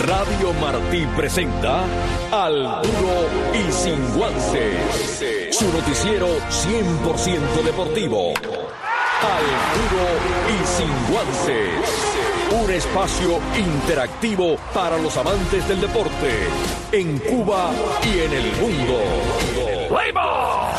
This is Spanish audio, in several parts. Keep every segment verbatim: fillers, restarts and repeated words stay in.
Radio Martí presenta Al Duro y Sin Guances, su noticiero cien por ciento deportivo. Al Duro y Sin Guances, un espacio interactivo para los amantes del deporte en Cuba y en el mundo. ¡Playboy!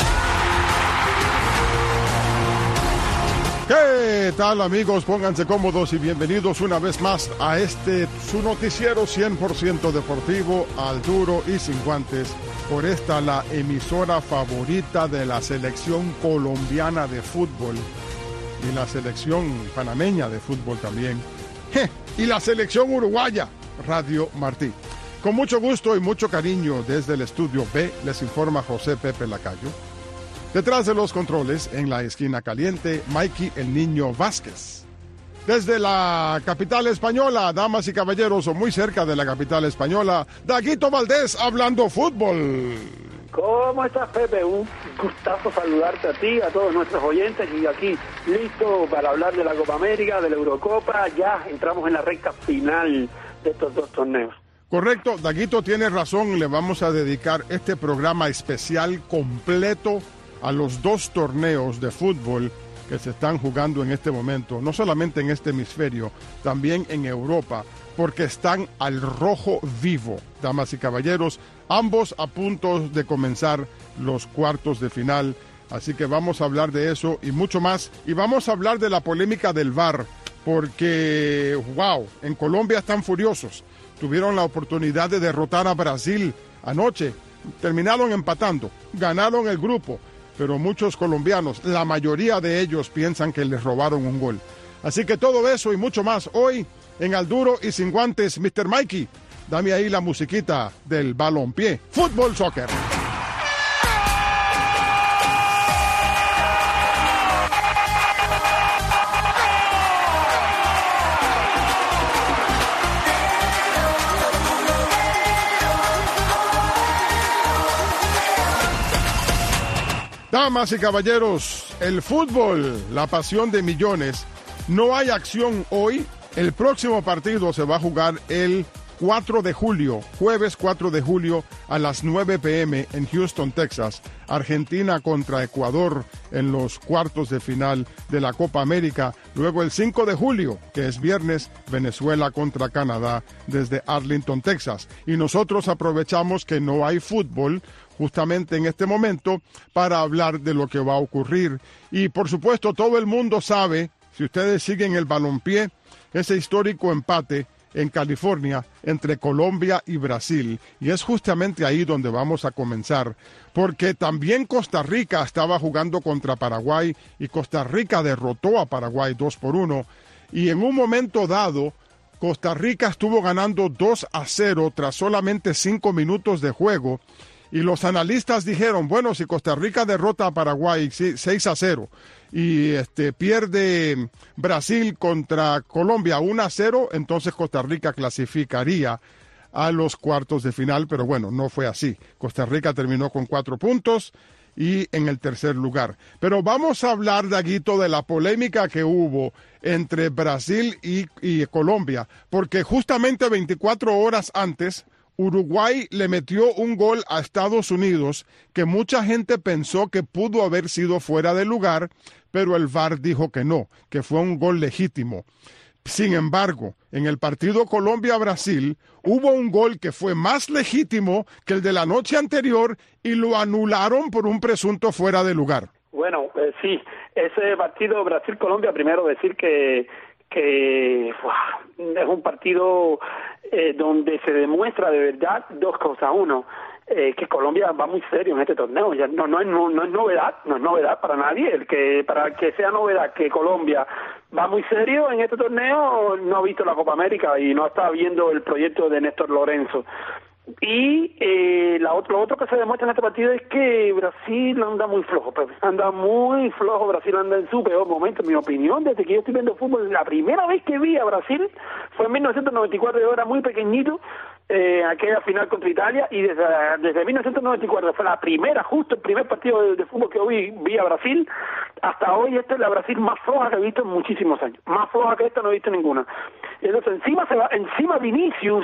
¿Qué tal, amigos? Pónganse cómodos y bienvenidos una vez más a este su noticiero cien por ciento deportivo, Al Duro y Sin Guantes, por esta la emisora favorita de la selección colombiana de fútbol y la selección panameña de fútbol también, ¡Je! Y la selección uruguaya, Radio Martí. Con mucho gusto y mucho cariño desde el estudio B les informa José Pepe Lacayo. Detrás de los controles, en la esquina caliente, Mikey el Niño Vázquez. Desde la capital española, damas y caballeros, o muy cerca de la capital española, Daguito Valdés hablando fútbol. ¿Cómo estás, Pepe? Un gustazo saludarte a ti, a todos nuestros oyentes, y aquí listo para hablar de la Copa América, de la Eurocopa. Ya entramos en la recta final de estos dos torneos. Correcto, Daguito tiene razón, le vamos a dedicar este programa especial completo a los dos torneos de fútbol que se están jugando en este momento, no solamente en este hemisferio, también en Europa, porque están al rojo vivo, damas y caballeros, ambos a punto de comenzar los cuartos de final, así que vamos a hablar de eso y mucho más, y vamos a hablar de la polémica del V A R, porque, wow, en Colombia están furiosos, tuvieron la oportunidad de derrotar a Brasil anoche, terminaron empatando, ganaron el grupo, pero muchos colombianos, la mayoría de ellos piensan que les robaron un gol. Así que todo eso y mucho más hoy en Al Duro y Sin Guantes. mister Mikey, dame ahí la musiquita del balompié. Fútbol, soccer. Damas y caballeros, el fútbol, la pasión de millones. No hay acción hoy. El próximo partido se va a jugar el cuatro de julio, jueves cuatro de julio a las nueve pe eme en Houston, Texas. Argentina contra Ecuador en los cuartos de final de la Copa América. Luego el cinco de julio, que es viernes, Venezuela contra Canadá desde Arlington, Texas. Y nosotros aprovechamos que no hay fútbol justamente en este momento para hablar de lo que va a ocurrir. Y por supuesto todo el mundo sabe, si ustedes siguen el balompié, ese histórico empate en California entre Colombia y Brasil. Y es justamente ahí donde vamos a comenzar, porque también Costa Rica estaba jugando contra Paraguay y Costa Rica derrotó a Paraguay dos por uno. Y en un momento dado, Costa Rica estuvo ganando dos a cero tras solamente cinco minutos de juego. Y los analistas dijeron, bueno, si Costa Rica derrota a Paraguay seis a cero y este, pierde Brasil contra Colombia uno a cero, entonces Costa Rica clasificaría a los cuartos de final, pero bueno, no fue así. Costa Rica terminó con cuatro puntos y en el tercer lugar. Pero vamos a hablar, Daguito, de la polémica que hubo entre Brasil y, y Colombia, porque justamente veinticuatro horas antes Uruguay le metió un gol a Estados Unidos que mucha gente pensó que pudo haber sido fuera de lugar, pero el V A R dijo que no, que fue un gol legítimo. Sin embargo, en el partido Colombia-Brasil hubo un gol que fue más legítimo que el de la noche anterior y lo anularon por un presunto fuera de lugar. Bueno, eh, sí, ese partido Brasil-Colombia, primero decir que que uf, es un partido eh, donde se demuestra de verdad dos cosas. Uno, eh, que Colombia va muy serio en este torneo. Ya no, no, es, no, no es novedad, no es novedad para nadie. El que para que sea novedad que Colombia va muy serio en este torneo, no ha visto la Copa América y no está viendo el proyecto de Néstor Lorenzo. Y eh, la otro, lo otro que se demuestra en este partido es que Brasil anda muy flojo, Pepe. anda muy flojo, Brasil anda en su peor momento, en mi opinión, desde que yo estoy viendo fútbol. La primera vez que vi a Brasil fue en mil novecientos noventa y cuatro, yo era muy pequeñito, eh, aquella final contra Italia, y desde, desde mil novecientos noventa y cuatro fue la primera, justo el primer partido de, de fútbol que yo vi, vi a Brasil, hasta hoy esta es la Brasil más floja que he visto en muchísimos años, más floja que esta no he visto ninguna. Entonces encima se va, encima Vinicius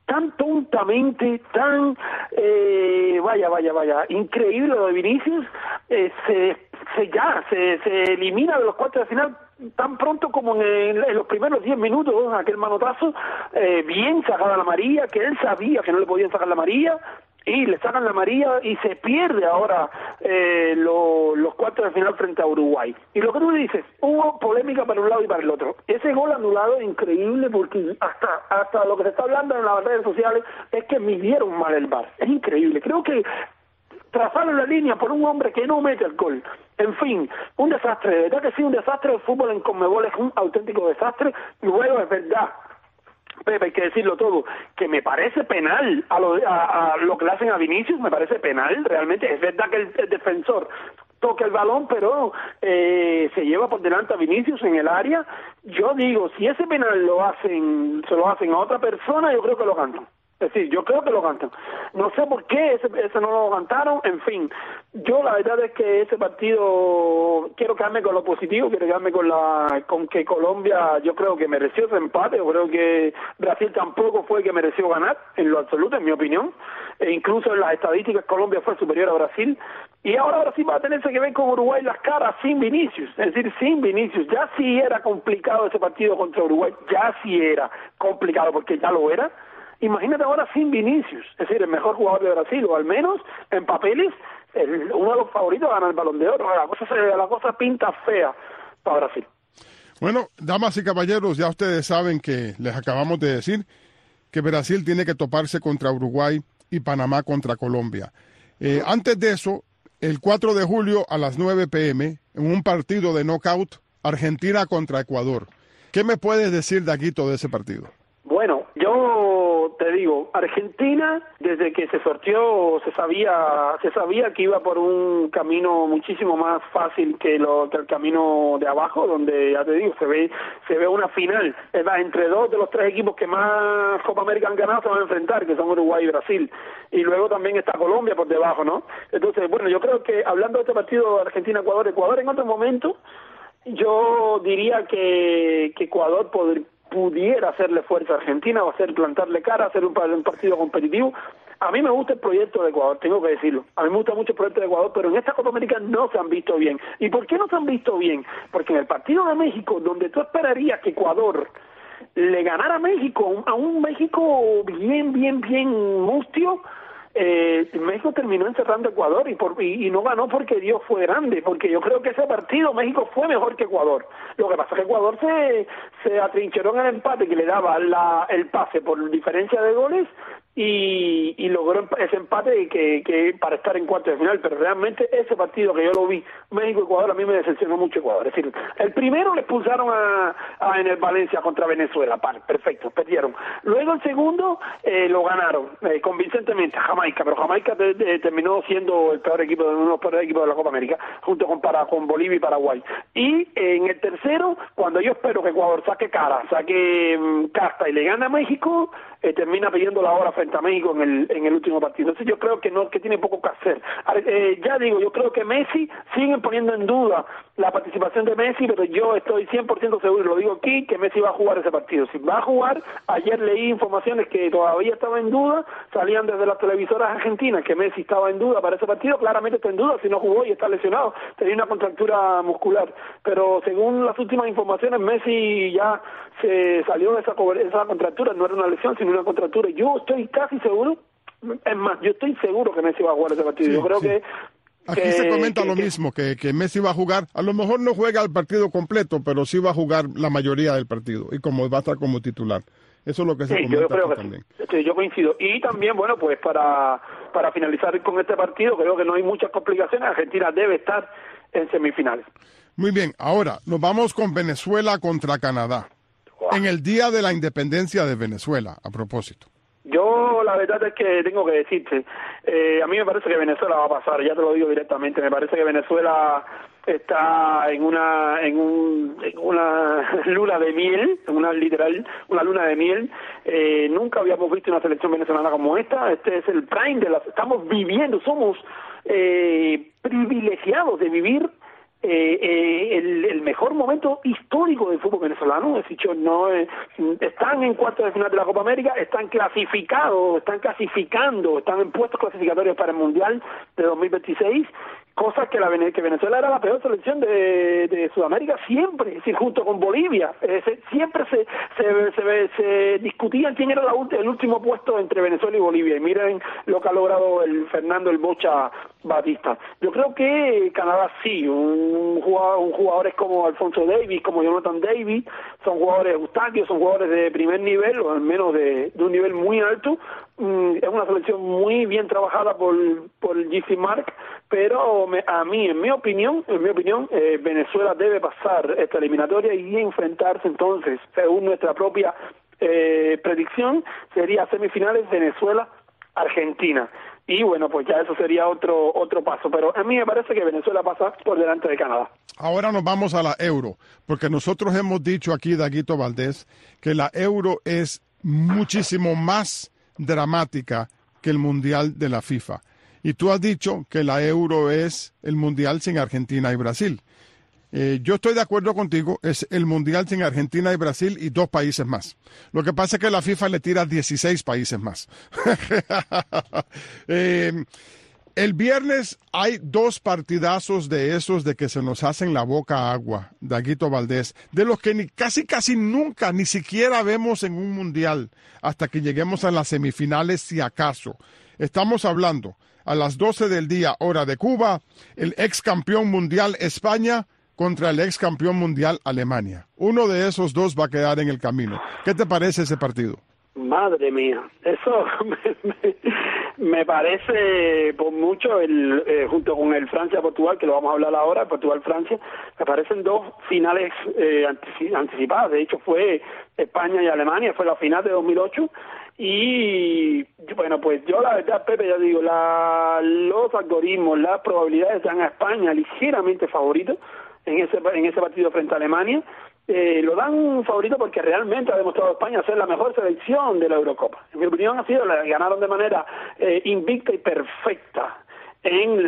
tan tontamente, tan, eh, vaya, vaya, vaya, increíble lo de Vinicius, eh, se, se ya, se, se elimina de los cuartos de final tan pronto como en, el, en los primeros diez minutos, aquel manotazo, eh, bien sacada la amarilla, que él sabía que no le podían sacar la amarilla, y le sacan la amarilla y se pierde ahora eh, lo, los cuartos de final frente a Uruguay. Y lo que tú dices, hubo polémica para un lado y para el otro. Ese gol anulado es increíble porque hasta hasta lo que se está hablando en las redes sociales es que midieron mal el V A R. Es increíble. Creo que trazaron la línea por un hombre que no mete el gol. En fin, un desastre. De verdad que sí, un desastre. El fútbol en Conmebol es un auténtico desastre. Y luego es verdad, Pepe, hay que decirlo todo, que me parece penal a lo, a, a lo que le hacen a Vinicius, me parece penal, realmente. Es verdad que el, el defensor toca el balón, pero eh, se lleva por delante a Vinicius en el área. Yo digo, si ese penal lo hacen, se lo hacen a otra persona, yo creo que lo cantan. Es decir, yo creo que lo cantan. No sé por qué ese, ese no lo cantaron, en fin. Yo la verdad es que ese partido, quiero quedarme con lo positivo, quiero quedarme con la con que Colombia, yo creo que mereció ese empate, yo creo que Brasil tampoco fue el que mereció ganar, en lo absoluto, en mi opinión. E incluso en las estadísticas Colombia fue superior a Brasil. Y ahora Brasil va a tenerse que ver con Uruguay las caras sin Vinicius, es decir, sin Vinicius. Ya sí era complicado ese partido contra Uruguay, ya sí era complicado porque ya lo era. Imagínate ahora sin Vinicius, es decir, el mejor jugador de Brasil, o al menos en papeles, el, uno de los favoritos a ganar el Balón de Oro. La cosa, se, la cosa pinta fea para Brasil. Bueno, damas y caballeros, ya ustedes saben que les acabamos de decir que Brasil tiene que toparse contra Uruguay y Panamá contra Colombia. Eh, antes de eso, el cuatro de julio a las nueve pe eme, en un partido de knockout, Argentina contra Ecuador. ¿Qué me puedes decir, Daguito, de ese partido? Bueno, yo te digo, Argentina, desde que se sorteó, se sabía se sabía que iba por un camino muchísimo más fácil que, lo, que el camino de abajo, donde, ya te digo, se ve se ve una final. Es más, entre dos de los tres equipos que más Copa América han ganado se van a enfrentar, que son Uruguay y Brasil. Y luego también está Colombia por debajo, ¿no? Entonces, bueno, yo creo que, hablando de este partido Argentina-Ecuador, Ecuador en otro momento, yo diría que, que Ecuador podría pudiera hacerle fuerza a Argentina o hacer plantarle cara, hacer un, un partido competitivo. A mí me gusta el proyecto de Ecuador, tengo que decirlo. A mí me gusta mucho el proyecto de Ecuador, pero en esta Copa América no se han visto bien. ¿Y por qué no se han visto bien? Porque en el partido de México, donde tú esperarías que Ecuador le ganara a México, a un México bien, bien, bien mustio, Eh, México terminó encerrando a Ecuador y, por, y, y no ganó porque Dios fue grande, porque yo creo que ese partido México fue mejor que Ecuador. Lo que pasa es que Ecuador se, se atrincheró en el empate que le daba la, el pase por diferencia de goles y, y logró ese empate que, que para estar en cuartos de final, pero realmente ese partido que yo lo vi, México-Ecuador, a mí me decepcionó mucho Ecuador. Es decir, el primero le expulsaron a, a en el Valencia contra Venezuela, par, perfecto, perdieron. Luego el segundo eh, lo ganaron eh, convincentemente, Jamaica, pero Jamaica te, te, terminó siendo el peor equipo, uno de los peores equipos de la Copa América, junto con, para, con Bolivia y Paraguay. Y eh, en el tercero, cuando yo espero que Ecuador saque cara, saque um, casta y le gane a México, eh, termina pidiendo la hora frente a México en el en el último partido. Entonces yo creo que no que tiene poco que hacer. Eh, ya digo, yo creo que Messi, siguen poniendo en duda la participación de Messi, pero yo estoy cien por ciento seguro, lo digo aquí, que Messi va a jugar ese partido. Si va a jugar, ayer leí informaciones que todavía estaba en duda, salían desde las televisoras argentinas que Messi estaba en duda para ese partido, claramente está en duda, si no jugó y está lesionado, tenía una contractura muscular, pero según las últimas informaciones, Messi ya se salió de esa, esa contractura, no era una lesión, sino una contractura. Yo estoy casi seguro, es más, yo estoy seguro que Messi va a jugar ese partido. Sí, yo creo sí. que Aquí que, se comenta que, lo que, mismo, que, que Messi va a jugar, a lo mejor no juega el partido completo, pero sí va a jugar la mayoría del partido, y como va a estar como titular. Eso es lo que se sí, comenta yo creo que también. Sí, yo coincido. Y también, bueno, pues para, para finalizar con este partido, creo que no hay muchas complicaciones. Argentina debe estar en semifinales. Muy bien, ahora nos vamos con Venezuela contra Canadá. Wow. En el Día de la Independencia de Venezuela, a propósito. Yo la verdad es que tengo que decirte, eh, a mí me parece que Venezuela va a pasar, ya te lo digo directamente, me parece que Venezuela está en una en, un, en una luna de miel, una literal, una luna de miel. Eh, nunca habíamos visto una selección venezolana como esta. Este es el prime de las, estamos viviendo, somos eh, privilegiados de vivir eh, eh, el, el mejor momento histórico del fútbol venezolano. Es decir, no eh, están en cuartos de final de la Copa América, están clasificados, están clasificando, están en puestos clasificatorios para el Mundial de dos mil veintiséis, cosa que la que Venezuela era la peor selección de, de Sudamérica siempre, es decir, junto con Bolivia, eh, se, siempre se se, se se discutían quién era la, el último puesto entre Venezuela y Bolivia, y miren lo que ha logrado el Fernando el Bocha Batista. Yo creo que Canadá sí, un jugador, un jugadores como Alfonso Davis, como Jonathan Davis, son jugadores Eustaquio, son jugadores de primer nivel, o al menos de, de un nivel muy alto. Mm, es una selección muy bien trabajada por por G C Mark, pero me, a mí, en mi opinión, en mi opinión, eh, Venezuela debe pasar esta eliminatoria y enfrentarse entonces, según nuestra propia eh, predicción, sería semifinales Venezuela-Argentina. Y bueno, pues ya eso sería otro otro paso, pero a mí me parece que Venezuela pasa por delante de Canadá. Ahora nos vamos a la Euro, porque nosotros hemos dicho aquí, Daguito Valdés, que la Euro es muchísimo más dramática que el Mundial de la FIFA. Y tú has dicho que la Euro es el Mundial sin Argentina y Brasil. Eh, yo estoy de acuerdo contigo, es el Mundial sin Argentina y Brasil y dos países más. Lo que pasa es que la FIFA le tira dieciséis países más. eh, el viernes hay dos partidazos de esos de que se nos hacen la boca agua, Daguito Valdés, de los que ni, casi casi nunca, ni siquiera vemos en un Mundial, hasta que lleguemos a las semifinales si acaso. Estamos hablando a las doce del día, hora de Cuba, el ex campeón mundial España contra el ex campeón mundial Alemania. Uno de esos dos va a quedar en el camino. ¿Qué te parece ese partido? Madre mía, eso me, me, me parece por mucho, el eh, junto con el Francia-Portugal, que lo vamos a hablar ahora, Portugal-Francia, me parecen dos finales eh, anticipadas. De hecho, fue España y Alemania, fue la final de dos mil ocho. Y bueno, pues yo la verdad, Pepe, ya digo, la, los algoritmos, las probabilidades dan a España ligeramente favorito en ese en ese partido frente a Alemania. Eh, lo dan favorito porque realmente ha demostrado España ser la mejor selección de la Eurocopa. En mi opinión ha sido, la ganaron de manera eh, invicta y perfecta en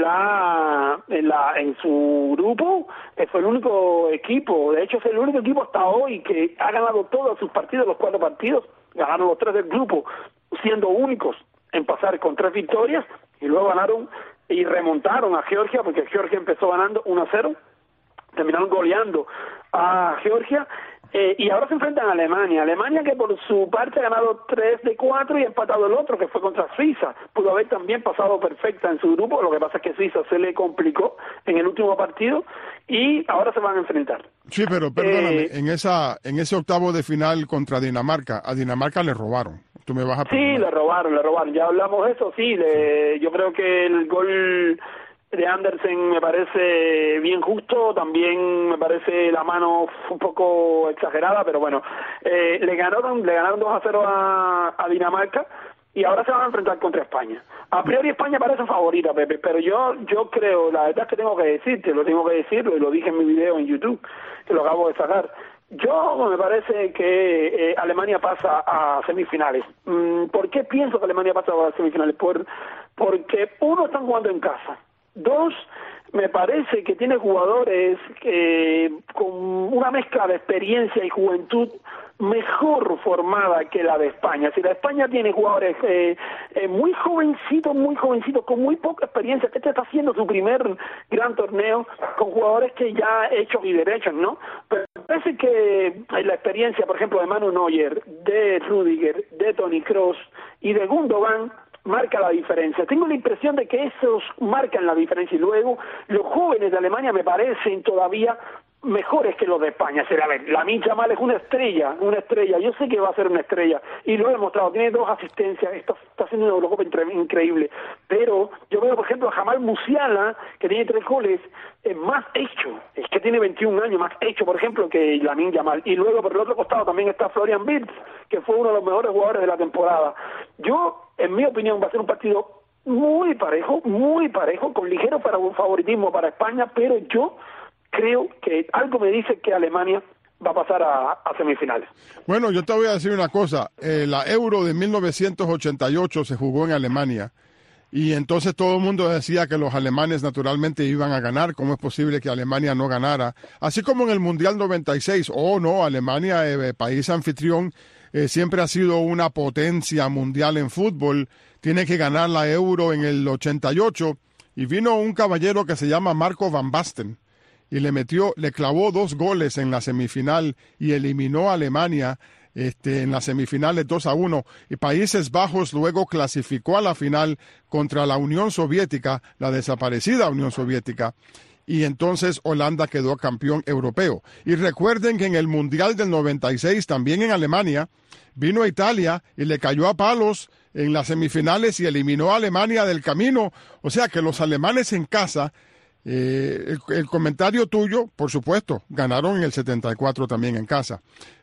la en la en su grupo. Eh, fue el único equipo, de hecho es el único equipo hasta hoy que ha ganado todos sus partidos, los cuatro partidos, ganaron los tres del grupo, siendo únicos en pasar con tres victorias, y luego ganaron y remontaron a Georgia, porque Georgia empezó ganando uno a cero, terminaron goleando a Georgia, eh, y ahora se enfrentan a Alemania. Alemania, que por su parte ha ganado tres de cuatro y ha empatado el otro, que fue contra Suiza. Pudo haber también pasado perfecta en su grupo, lo que pasa es que Suiza se le complicó en el último partido y ahora se van a enfrentar. Sí, pero perdóname, eh, en esa en ese octavo de final contra Dinamarca, a Dinamarca le robaron. Tú me vas a perdonar. Sí, le robaron, le robaron. Ya hablamos de eso, sí. Le, sí. Yo creo que el gol de Andersen me parece bien justo, también me parece la mano un poco exagerada, pero bueno, eh, le ganaron le ganaron dos a cero a, a Dinamarca, y ahora se van a enfrentar contra España. A priori España parece favorita, Pepe, pero yo yo creo, la verdad es que tengo que decirte, lo tengo que decirlo, y lo dije en mi video en YouTube, que lo acabo de sacar. Yo me parece que eh, Alemania pasa a semifinales. Mm, ¿Por qué pienso que Alemania pasa a semifinales? Por, porque uno, están jugando en casa. Dos, me parece que tiene jugadores eh, con una mezcla de experiencia y juventud mejor formada que la de España. Si la de España tiene jugadores eh, eh, muy jovencitos, muy jovencitos, con muy poca experiencia, que este está haciendo su primer gran torneo, con jugadores que ya hechos y derechos, ¿no? Pero me parece que la experiencia, por ejemplo, de Manu Neuer, de Rüdiger, de Toni Kroos y de Gundogan, marca la diferencia. Tengo la impresión de que esos marcan la diferencia, y luego los jóvenes de Alemania me parecen todavía mejores que los de España. O sea, a ver, Lamine Yamal es una estrella, una estrella. Yo sé que va a ser una estrella y lo he demostrado. Tiene dos asistencias, está, está haciendo una Eurocopa increíble. Pero yo veo, por ejemplo, a Jamal Musiala, que tiene tres goles, es más hecho, es que tiene veintiún años, más hecho, por ejemplo, que Lamine Yamal. Y luego por el otro costado también está Florian Wirtz, que fue uno de los mejores jugadores de la temporada. Yo, en mi opinión, va a ser un partido muy parejo, muy parejo, con ligero favoritismo para España, pero yo creo que algo me dice que Alemania va a pasar a, a semifinales. Bueno, yo te voy a decir una cosa. Eh, la Euro de mil novecientos ochenta y ocho se jugó en Alemania. Y entonces todo el mundo decía que los alemanes naturalmente iban a ganar. ¿Cómo es posible que Alemania no ganara? Así como en el Mundial noventa y seis. Oh, no, Alemania, eh, país anfitrión, eh, siempre ha sido una potencia mundial en fútbol. Tiene que ganar la Euro en el ochenta y ocho. Y vino un caballero que se llama Marco van Basten. Y le metió, le clavó dos goles en la semifinal y eliminó a Alemania Este, en las semifinales dos a uno, y Países Bajos luego clasificó a la final contra la Unión Soviética, la desaparecida Unión Soviética, y entonces Holanda quedó campeón europeo. Y recuerden que en el Mundial del noventa y seis, también en Alemania, vino a Italia y le cayó a palos en las semifinales y eliminó a Alemania del camino. O sea que los alemanes en casa, eh, el, el comentario tuyo, por supuesto, ganaron en el setenta y cuatro también en casa.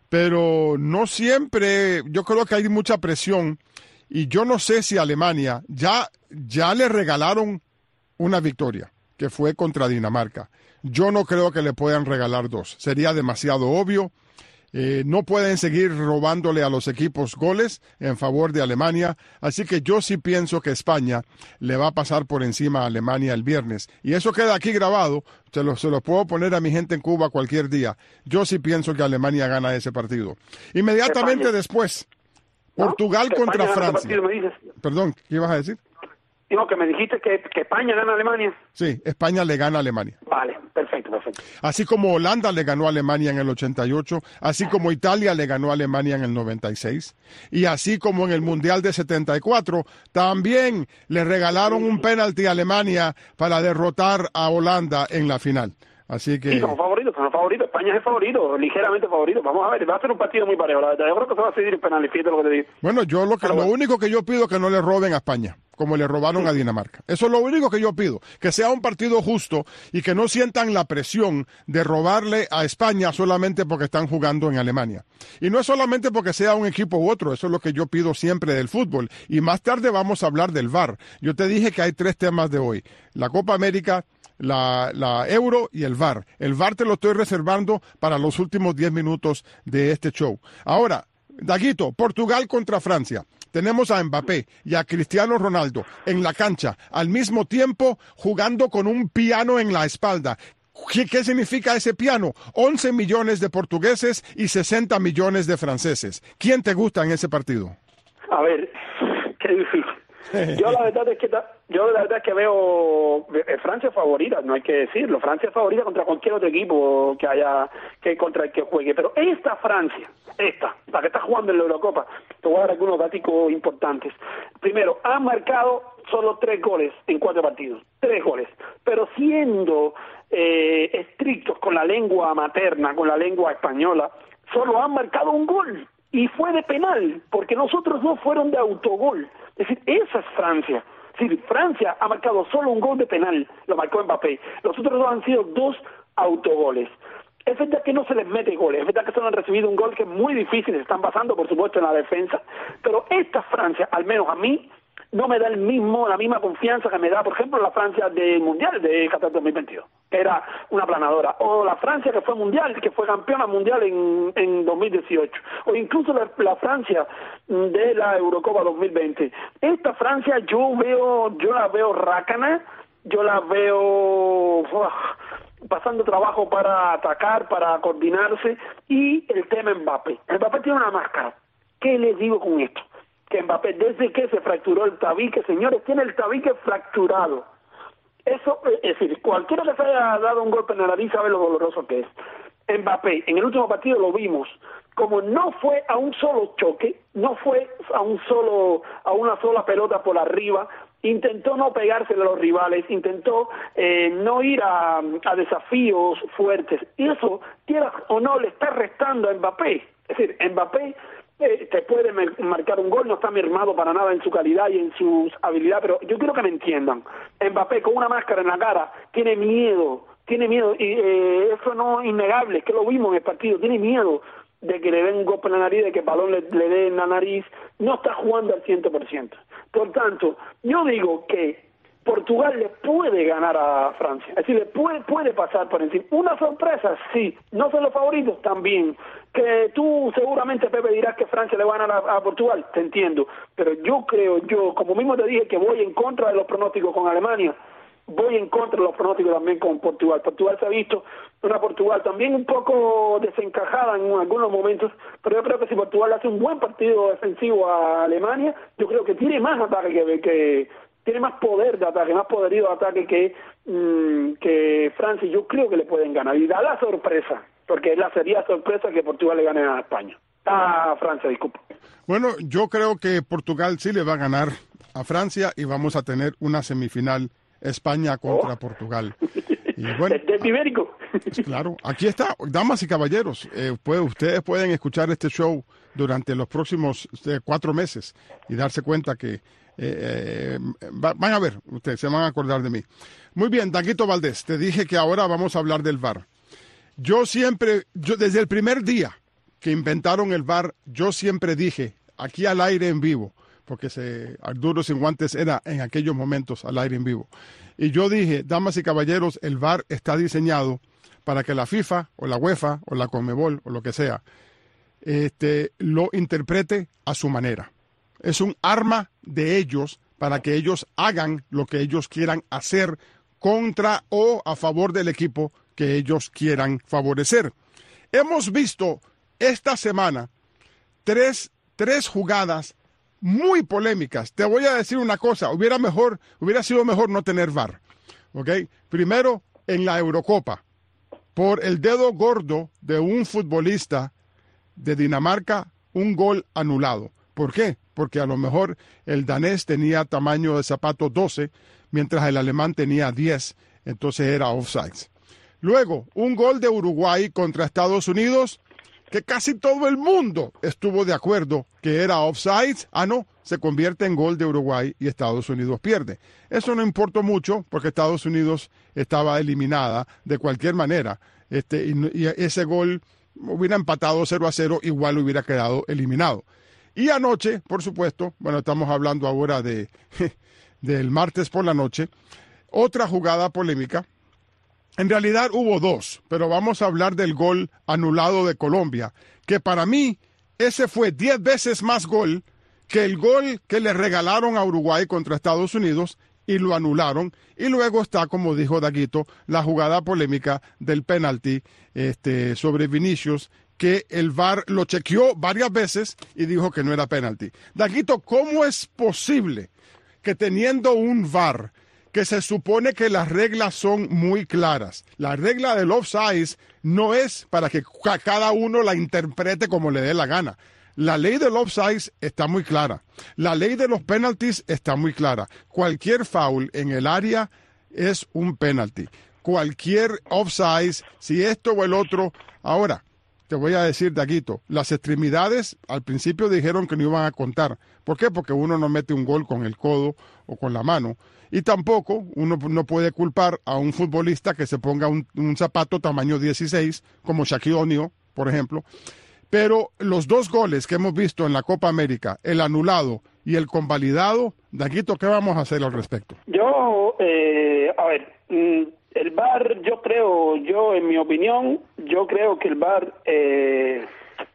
Pero no siempre, yo creo que hay mucha presión y yo no sé si Alemania ya, ya le regalaron una victoria, que fue contra Dinamarca. Yo no creo que le puedan regalar dos, sería demasiado obvio. Eh, no pueden seguir robándole a los equipos goles en favor de Alemania, así que yo sí pienso que España le va a pasar por encima a Alemania el viernes. Y eso queda aquí grabado, se lo, se lo puedo poner a mi gente en Cuba cualquier día. Yo sí pienso que Alemania gana ese partido. Inmediatamente España. Después, Portugal ¿No? contra España Francia. Partido, Perdón, ¿qué ibas a decir? Digo, que me dijiste que, que España gana a Alemania. Sí, España le gana a Alemania. Vale, perfecto, perfecto. Así como Holanda le ganó a Alemania en el ochenta y ocho, así como Italia le ganó a Alemania en el noventa y seis, y así como en el Mundial de setenta y cuatro, también le regalaron un penalti a Alemania para derrotar a Holanda en la final. Así que... Sí, somos favoritos, somos favoritos. España es el favorito, ligeramente favorito. Vamos a ver, va a ser un partido muy parejo. La verdad, yo creo que se va a seguir el penal, fíjate lo que te digo. Bueno, yo lo que Pero, lo único que yo pido es que no le roben a España, como le robaron sí. a Dinamarca. Eso es lo único que yo pido, que sea un partido justo y que no sientan la presión de robarle a España solamente porque están jugando en Alemania. Y no es solamente porque sea un equipo u otro, eso es lo que yo pido siempre del fútbol. Y más tarde vamos a hablar del V A R. Yo te dije que hay tres temas de hoy: la Copa América, La, la Euro y el V A R. El V A R te lo estoy reservando para los últimos diez minutos de este show. Ahora, Daguito, Portugal contra Francia. Tenemos a Mbappé y a Cristiano Ronaldo en la cancha, al mismo tiempo jugando con un piano en la espalda. ¿Qué, qué significa ese piano? once millones de portugueses y sesenta millones de franceses. ¿Quién te gusta en ese partido? A ver, qué difícil. Yo la verdad es que yo la verdad es que veo Francia favorita, no hay que decirlo. Francia es favorita contra cualquier otro equipo que haya que contra el que juegue, pero esta Francia, esta, la que está jugando en la Eurocopa, te voy a dar algunos datos importantes. Primero, ha marcado solo tres goles en cuatro partidos, tres goles, pero siendo eh, estrictos con la lengua materna, con la lengua española, solo han marcado un gol y fue de penal, porque los otros dos fueron de autogol. Es decir, esa es Francia. Es decir, Francia ha marcado solo un gol de penal, lo marcó Mbappé. Los otros dos han sido dos autogoles. Es verdad que no se les mete goles, es verdad que solo han recibido un gol que es muy difícil, se están basando, por supuesto, en la defensa, pero esta Francia, al menos a mí, no me da el mismo, la misma confianza que me da, por ejemplo, la Francia del Mundial de Qatar dos mil veintidós, que era una planadora, o la Francia que fue mundial, que fue campeona mundial en, en dos mil dieciocho, o incluso la, la Francia de la Eurocopa dos mil veinte. Esta Francia yo veo, yo la veo rácana, yo la veo uf, pasando trabajo para atacar, para coordinarse, y el tema Mbappé. Mbappé tiene una máscara. ¿Qué les digo con esto? Que Mbappé, desde que se fracturó el tabique, señores, tiene el tabique fracturado. Eso, es decir, cualquiera que se haya dado un golpe en la nariz sabe lo doloroso que es. Mbappé, en el último partido lo vimos, como no fue a un solo choque, no fue a un solo, a una sola pelota por arriba, intentó no pegársele a los rivales, intentó eh, no ir a, a desafíos fuertes, y eso, quiera o no, le está restando a Mbappé. Es decir, Mbappé Eh, te puede marcar un gol, no está mermado para nada en su calidad y en sus habilidades, pero yo quiero que me entiendan. Mbappé con una máscara en la cara tiene miedo, tiene miedo, y eh, eso no es innegable, es que lo vimos en el partido, tiene miedo de que le den un golpe en la nariz, de que el balón le, le dé en la nariz, no está jugando al cien por ciento. Por tanto, yo digo que Portugal le puede ganar a Francia, es decir, le puede, puede pasar por encima. Una sorpresa, sí, no son los favoritos, también. Que tú seguramente, Pepe, dirás que Francia le va a ganar a, a Portugal, te entiendo, pero yo creo, yo, como mismo te dije que voy en contra de los pronósticos con Alemania, voy en contra de los pronósticos también con Portugal. Portugal se ha visto una Portugal también un poco desencajada en algunos momentos, pero yo creo que si Portugal hace un buen partido defensivo a Alemania, yo creo que tiene más ataque que... que tiene más poder de ataque, más poderío de ataque que, mmm, que Francia, y yo creo que le pueden ganar. Y da la sorpresa, porque la sería sorpresa que Portugal le gane a España. A Francia, disculpa. Bueno, yo creo que Portugal sí le va a ganar a Francia y vamos a tener una semifinal España contra oh. Portugal. Y bueno, ¿Desde ibérico? Claro, aquí está, damas y caballeros, eh, pues, ustedes pueden escuchar este show durante los próximos eh, cuatro meses y darse cuenta que Eh, eh, van a ver, ustedes se van a acordar de mí. Muy bien, Daguito Valdés, te dije que ahora vamos a hablar del V A R. Yo siempre, yo desde el primer día que inventaron el V A R, yo siempre dije, aquí al aire en vivo, porque se, Duro Sin Guantes era en aquellos momentos al aire en vivo, y yo dije, damas y caballeros, el V A R está diseñado para que la FIFA o la UEFA o la Conmebol o lo que sea, este, lo interprete a su manera. Es un arma de ellos para que ellos hagan lo que ellos quieran hacer contra o a favor del equipo que ellos quieran favorecer. Hemos visto esta semana tres, tres jugadas muy polémicas. Te voy a decir una cosa, hubiera, mejor, hubiera sido mejor no tener V A R. ¿Okay? Primero, en la Eurocopa, por el dedo gordo de un futbolista de Dinamarca, un gol anulado. ¿Por qué? Porque a lo mejor el danés tenía tamaño de zapato doce, mientras el alemán tenía diez, entonces era offside. Luego, un gol de Uruguay contra Estados Unidos, que casi todo el mundo estuvo de acuerdo que era offside. Ah, no, se convierte en gol de Uruguay y Estados Unidos pierde. Eso no importó mucho porque Estados Unidos estaba eliminada de cualquier manera. Este, y, y ese gol hubiera empatado cero a cero, igual hubiera quedado eliminado. Y anoche, por supuesto, bueno, estamos hablando ahora de del martes por la noche, otra jugada polémica. En realidad hubo dos, pero vamos a hablar del gol anulado de Colombia, que para mí ese fue diez veces más gol que el gol que le regalaron a Uruguay contra Estados Unidos y lo anularon. Y luego está, como dijo Daguito, la jugada polémica del penalti este, sobre Vinicius, que el V A R lo chequeó varias veces y dijo que no era penalti. Daguito, ¿cómo es posible que teniendo un V A R que se supone que las reglas son muy claras, la regla del offside no es para que cada uno la interprete como le dé la gana? La ley del offside está muy clara. La ley de los penalties está muy clara. Cualquier foul en el área es un penalti. Cualquier offside, si esto o el otro. Ahora, te voy a decir, Daguito, las extremidades al principio dijeron que no iban a contar. ¿Por qué? Porque uno no mete un gol con el codo o con la mano. Y tampoco uno no puede culpar a un futbolista que se ponga un, un zapato tamaño dieciséis, como Shaquille O'Neal, por ejemplo. Pero los dos goles que hemos visto en la Copa América, el anulado y el convalidado, Daguito, ¿qué vamos a hacer al respecto? Yo, eh, a ver... Mm... El V A R, yo creo, yo en mi opinión, yo creo que el V A R eh,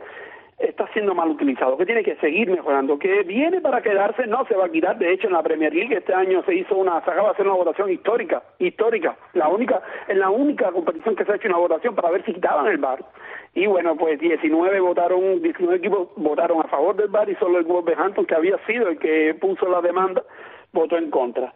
está siendo mal utilizado, que tiene que seguir mejorando, que viene para quedarse, no se va a quitar. De hecho, en la Premier League este año se hizo una, se acaba de hacer una votación histórica, histórica, la única, en la única competición que se ha hecho una votación para ver si quitaban el V A R. Y bueno, pues diecinueve votaron, diecinueve equipos votaron a favor del V A R y solo el Wolverhampton, que había sido el que puso la demanda, votó en contra.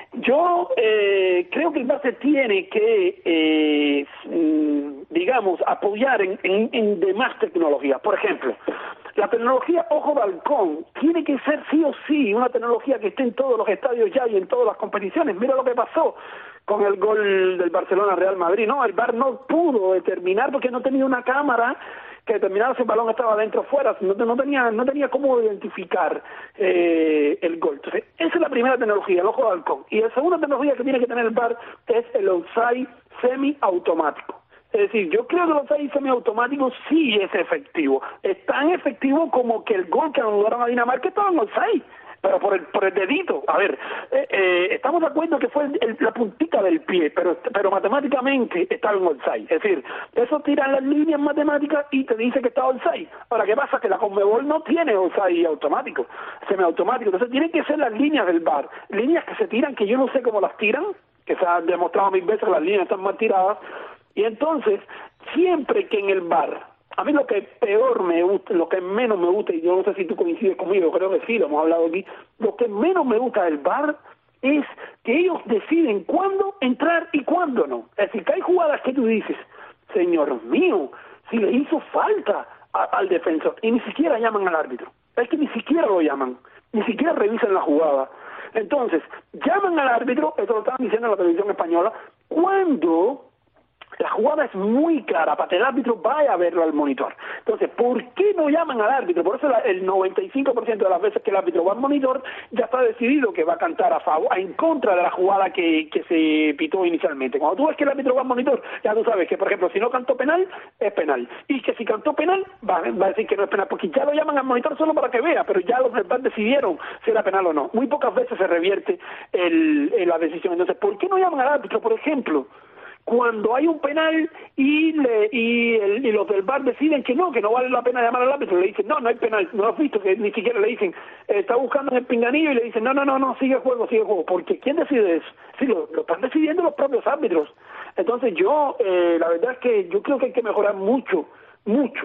Yo eh, creo que el V A R se tiene que, eh, digamos, apoyar en, en, en demás tecnologías. Por ejemplo, la tecnología ojo de halcón tiene que ser sí o sí una tecnología que esté en todos los estadios ya y en todas las competiciones. Mira lo que pasó con el gol del Barcelona-Real Madrid, ¿no? El V A R no pudo determinar porque no tenía una cámara que determinaba si el balón estaba dentro o fuera, no, no tenía no tenía cómo identificar eh, el gol. Entonces, esa es la primera tecnología, el ojo de halcón. Y la segunda tecnología que tiene que tener el V A R es el offside semiautomático. Es decir, yo creo que el offside semiautomático sí es efectivo. Es tan efectivo como que el gol que anularon a Dinamarca estaba en offside. pero por el por el dedito. A ver, eh, eh, estamos de acuerdo que fue el, el, la puntita del pie, pero pero matemáticamente estaba en offside. Es decir, eso tira las líneas matemáticas y te dice que está offside. Ahora, ¿qué pasa? Que la Conmebol no tiene offside automático, semiautomático. Entonces tienen que ser las líneas del V A R, líneas que se tiran, que yo no sé cómo las tiran, que se han demostrado mil veces que las líneas están mal tiradas. Y entonces, siempre que en el V A R, a mí lo que peor me gusta, lo que menos me gusta, y yo no sé si tú coincides conmigo, creo que sí, lo hemos hablado aquí, lo que menos me gusta del V A R es que ellos deciden cuándo entrar y cuándo no. Es decir, que hay jugadas que tú dices, señor mío, si le hizo falta a, al defensor, y ni siquiera llaman al árbitro, es que ni siquiera lo llaman, ni siquiera revisan la jugada. Entonces, llaman al árbitro, eso lo estaban diciendo en la televisión española, cuando la jugada es muy clara para que el árbitro vaya a verlo al monitor. Entonces, ¿por qué no llaman al árbitro? Por eso la, el noventa y cinco por ciento de las veces que el árbitro va al monitor ya está decidido que va a cantar a favor, en contra de la jugada que, que se pitó inicialmente. Cuando tú ves que el árbitro va al monitor, ya tú sabes que, por ejemplo, si no cantó penal, es penal. Y que si cantó penal, va, va a decir que no es penal, porque ya lo llaman al monitor solo para que vea, pero ya los demás decidieron si era penal o no. Muy pocas veces se revierte el, el, la decisión. Entonces, ¿por qué no llaman al árbitro, por ejemplo? Cuando hay un penal y le, y, el, y los del V A R deciden que no, que no vale la pena llamar al árbitro, le dicen, no, no hay penal, no lo has visto, que ni siquiera le dicen, eh, está buscando en el pinganillo y le dicen, no, no, no, no, sigue el juego, sigue el juego, porque ¿quién decide eso? Sí, lo, lo están decidiendo los propios árbitros. Entonces yo, eh, la verdad es que yo creo que hay que mejorar mucho, mucho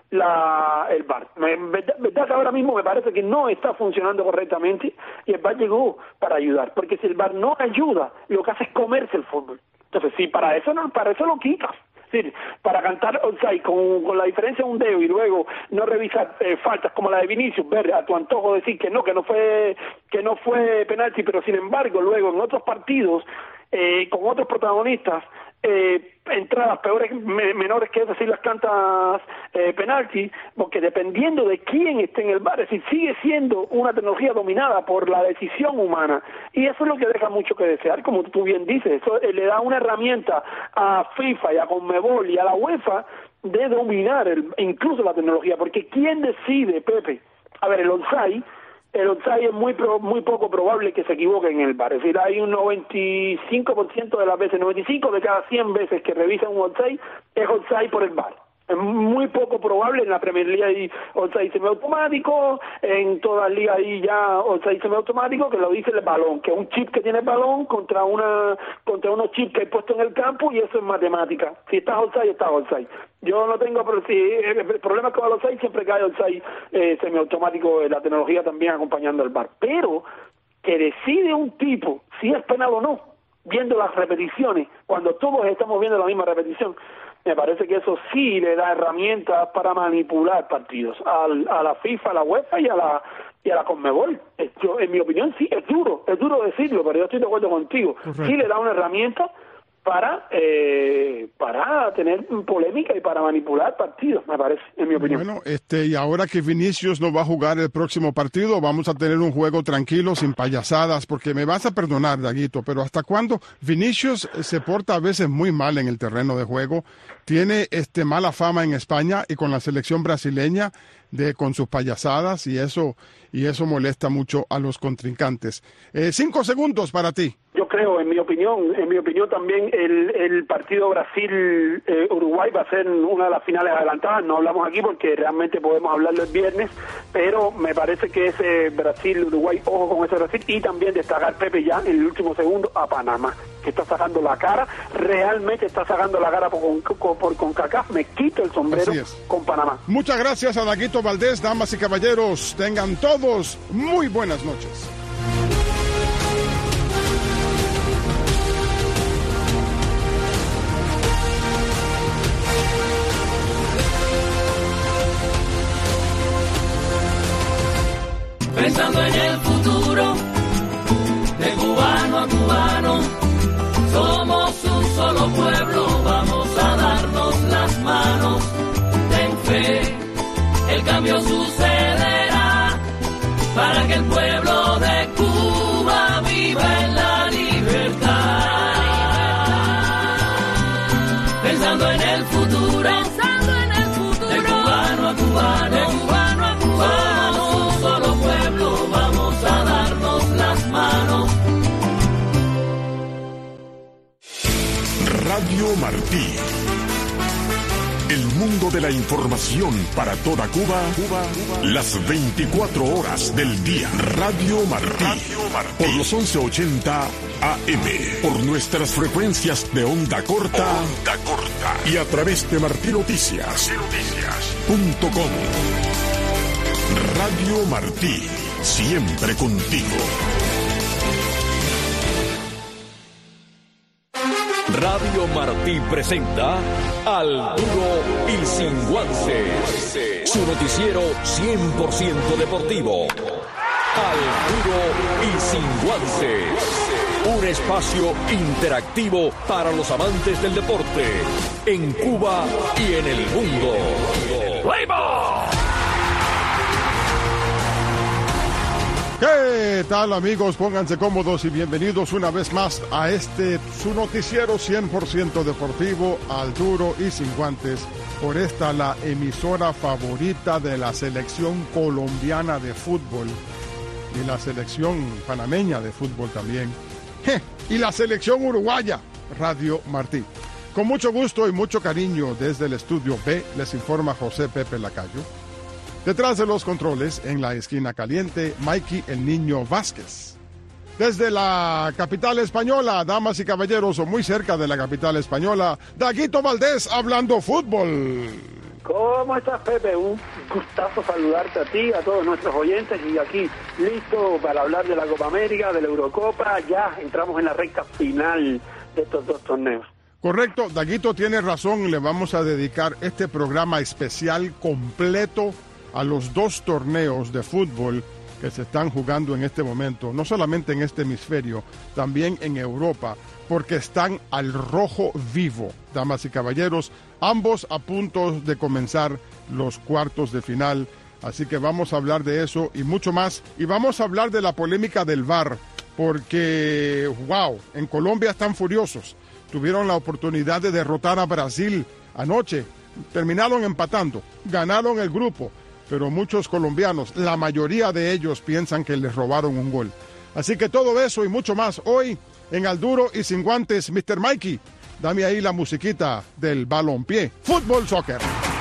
la el V A R. Me, verdad, verdad que ahora mismo me parece que no está funcionando correctamente y el V A R llegó para ayudar, porque si el V A R no ayuda, lo que hace es comerse el fútbol. Entonces, sí, para eso no, para eso lo quitas. Es decir, para cantar offside con, con la diferencia de un dedo y luego no revisar eh, faltas como la de Vinicius, ver a tu antojo decir que no, que no fue que no fue penalti, pero sin embargo luego en otros partidos eh, con otros protagonistas eh, entradas peores, me, menores que esas, si las cantas eh, penalti, porque dependiendo de quién esté en el V A R, es decir, sigue siendo una tecnología dominada por la decisión humana, y eso es lo que deja mucho que desear, como tú bien dices. Eso eh, le da una herramienta a FIFA y a Conmebol y a la UEFA de dominar el, incluso la tecnología, porque ¿quién decide, Pepe? A ver, el offside, el offside es muy pro, muy poco probable que se equivoque en el V A R. Es decir, hay un noventa y cinco por ciento de las veces, noventa y cinco de cada cien veces que revisan un offside, es offside por el V A R. Es muy poco probable. En la Premier League hay offside semiautomático, en todas las ligas hay ya offside semiautomático, que lo dice el balón, que es un chip que tiene el balón contra una contra unos chips que hay puesto en el campo, y eso es matemática. Si estás offside, estás offside. Yo no tengo, pero si el problema es que va al offside, siempre cae offside eh, semiautomático, la tecnología también acompañando al V A R. Pero que decide un tipo si es penal o no, viendo las repeticiones, cuando todos estamos viendo la misma repetición, me parece que eso sí le da herramientas para manipular partidos al, a la FIFA, a la UEFA y a la y a la Conmebol. Yo, en mi opinión, sí, es duro, es duro decirlo, pero yo estoy de acuerdo contigo. Correcto. Sí le da una herramienta para eh, para tener polémica y para manipular partidos, me parece, en mi opinión. Bueno, este, y ahora que Vinicius no va a jugar el próximo partido, vamos a tener un juego tranquilo, sin payasadas, porque me vas a perdonar, Daguito, pero ¿hasta cuándo? Vinicius se porta a veces muy mal en el terreno de juego, tiene este mala fama en España y con la selección brasileña de con sus payasadas, y eso y eso molesta mucho a los contrincantes. Eh, cinco segundos para ti. Yo creo, en mi opinión, en mi opinión también el, el partido Brasil-Uruguay eh, va a ser una de las finales adelantadas. No hablamos aquí porque realmente podemos hablarlo el viernes, pero me parece que ese Brasil-Uruguay, ojo con ese Brasil, y también destacar, Pepe, ya en el último segundo a Panamá, que está sacando la cara, realmente está sacando la cara por, por, por CONCACAF. Me quito el sombrero con Panamá. Muchas gracias a Daguito Valdés, damas y caballeros, tengan todos muy buenas noches. Pensando en el futuro, de cubano a cubano, somos un solo pueblo, vamos a darnos las manos. Ten fe, el cambio sucederá, para que el pueblo de Cuba viva en la libertad. Pensando en el futuro, pensando en el futuro, de cubano a cubano, de cubano a cubano, somos un solo pueblo, vamos a dar Radio Martí. El mundo de la información para toda Cuba, Cuba, Cuba, las veinticuatro horas del día. Radio Martí. Radio Martí. Por los once ochenta A M. Por nuestras frecuencias de onda corta. Onda corta. Y a través de martí noticias punto com. Radio Martí. Siempre contigo. Radio Martí presenta Al Duro y Sin Guantes, su noticiero cien por ciento deportivo. Al Duro y Sin Guantes, un espacio interactivo para los amantes del deporte en Cuba y en el mundo. ¡Play-ball! ¿Qué tal, amigos? Pónganse cómodos y bienvenidos una vez más a este su noticiero cien por ciento deportivo, Al Duro y Sin Guantes, por esta la emisora favorita de la selección colombiana de fútbol y la selección panameña de fútbol también, ¡Je! Y la selección uruguaya, Radio Martí. Con mucho gusto y mucho cariño desde el estudio B les informa José Pepe Lacayo. Detrás de los controles, en la esquina caliente, Mikey el Niño Vázquez. Desde la capital española, damas y caballeros, o muy cerca de la capital española, Daguito Valdés hablando fútbol. ¿Cómo estás, Pepe? Un gustazo saludarte a ti, a todos nuestros oyentes, y aquí listo para hablar de la Copa América, de la Eurocopa. Ya entramos en la recta final de estos dos torneos. Correcto, Daguito tiene razón, le vamos a dedicar este programa especial completo a los dos torneos de fútbol que se están jugando en este momento, no solamente en este hemisferio, también en Europa, porque están al rojo vivo, damas y caballeros, ambos a punto de comenzar los cuartos de final, así que vamos a hablar de eso y mucho más, y vamos a hablar de la polémica del V A R, porque, wow, en Colombia están furiosos, tuvieron la oportunidad de derrotar a Brasil anoche, terminaron empatando, ganaron el grupo, pero muchos colombianos, la mayoría de ellos piensan que les robaron un gol. Así que todo eso y mucho más hoy en Al Duro y Sin Guantes. mister Mikey, dame ahí la musiquita del balompié, fútbol, soccer.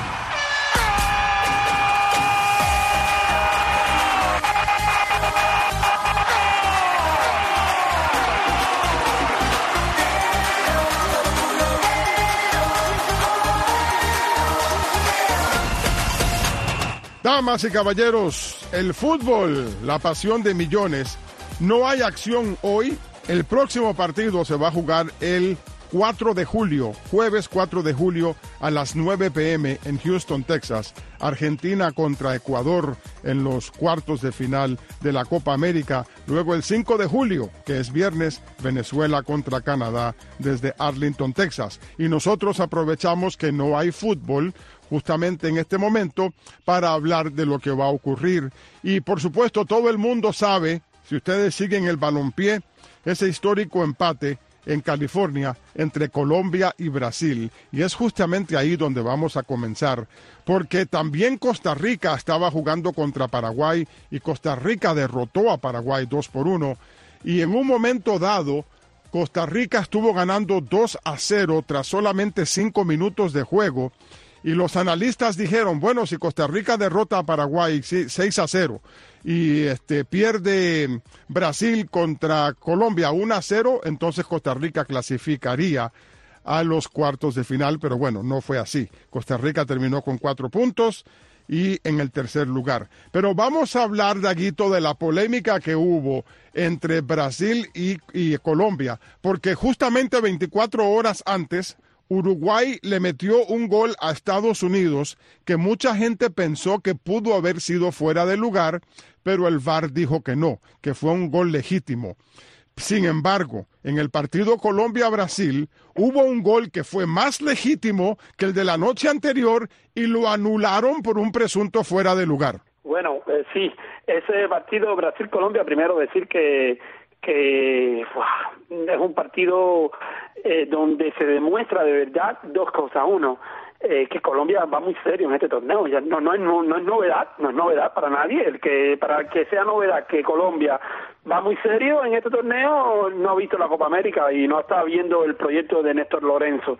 Damas y caballeros, el fútbol, la pasión de millones. No hay acción hoy. El próximo partido se va a jugar el cuatro de julio, jueves cuatro de julio a las nueve pe eme en Houston, Texas. Argentina contra Ecuador en los cuartos de final de la Copa América. Luego el cinco de julio, que es viernes, Venezuela contra Canadá desde Arlington, Texas. Y nosotros aprovechamos que no hay fútbol justamente en este momento para hablar de lo que va a ocurrir. Y por supuesto todo el mundo sabe, si ustedes siguen el balompié, ese histórico empate en California entre Colombia y Brasil, y es justamente ahí donde vamos a comenzar, porque también Costa Rica estaba jugando contra Paraguay y Costa Rica derrotó a Paraguay dos por uno, y en un momento dado Costa Rica estuvo ganando dos a cero tras solamente cinco minutos de juego, y los analistas dijeron, bueno, si Costa Rica derrota a Paraguay seis a cero y este, pierde Brasil contra Colombia uno a cero, entonces Costa Rica clasificaría a los cuartos de final, pero bueno, no fue así. Costa Rica terminó con cuatro puntos y en el tercer lugar. Pero vamos a hablar, Daguito, de la polémica que hubo entre Brasil y, y Colombia, porque justamente veinticuatro horas antes Uruguay le metió un gol a Estados Unidos que mucha gente pensó que pudo haber sido fuera de lugar, pero el V A R dijo que no, que fue un gol legítimo. Sin embargo, en el partido Colombia-Brasil hubo un gol que fue más legítimo que el de la noche anterior y lo anularon por un presunto fuera de lugar. Bueno, eh, sí, ese partido Brasil-Colombia, primero decir que que uf, es un partido eh, donde se demuestra de verdad dos cosas. Uno, eh, que Colombia va muy serio en este torneo. Ya no, no, es, no, no es novedad, no es novedad para nadie. El que para que sea novedad que Colombia va muy serio en este torneo, no ha visto la Copa América y no está viendo el proyecto de Néstor Lorenzo.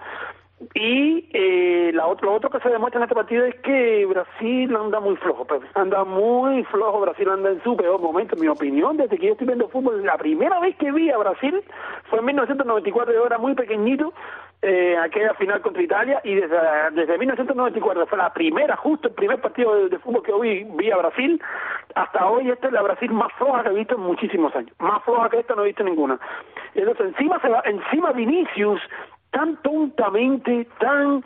Y eh, la otro, lo otro que se demuestra en este partido es que Brasil anda muy flojo, Pepe. anda muy flojo, Brasil anda en su peor momento, en mi opinión, desde que yo estoy viendo fútbol. La primera vez que vi a Brasil fue en mil novecientos noventa y cuatro, yo era muy pequeñito, eh, aquella final contra Italia, y desde, desde mil novecientos noventa y cuatro fue la primera, justo el primer partido de, de fútbol que vi, vi a Brasil, hasta hoy esta es la Brasil más floja que he visto en muchísimos años, más floja que esta no he visto ninguna. Entonces encima se va, encima Vinicius, tan tontamente, tan,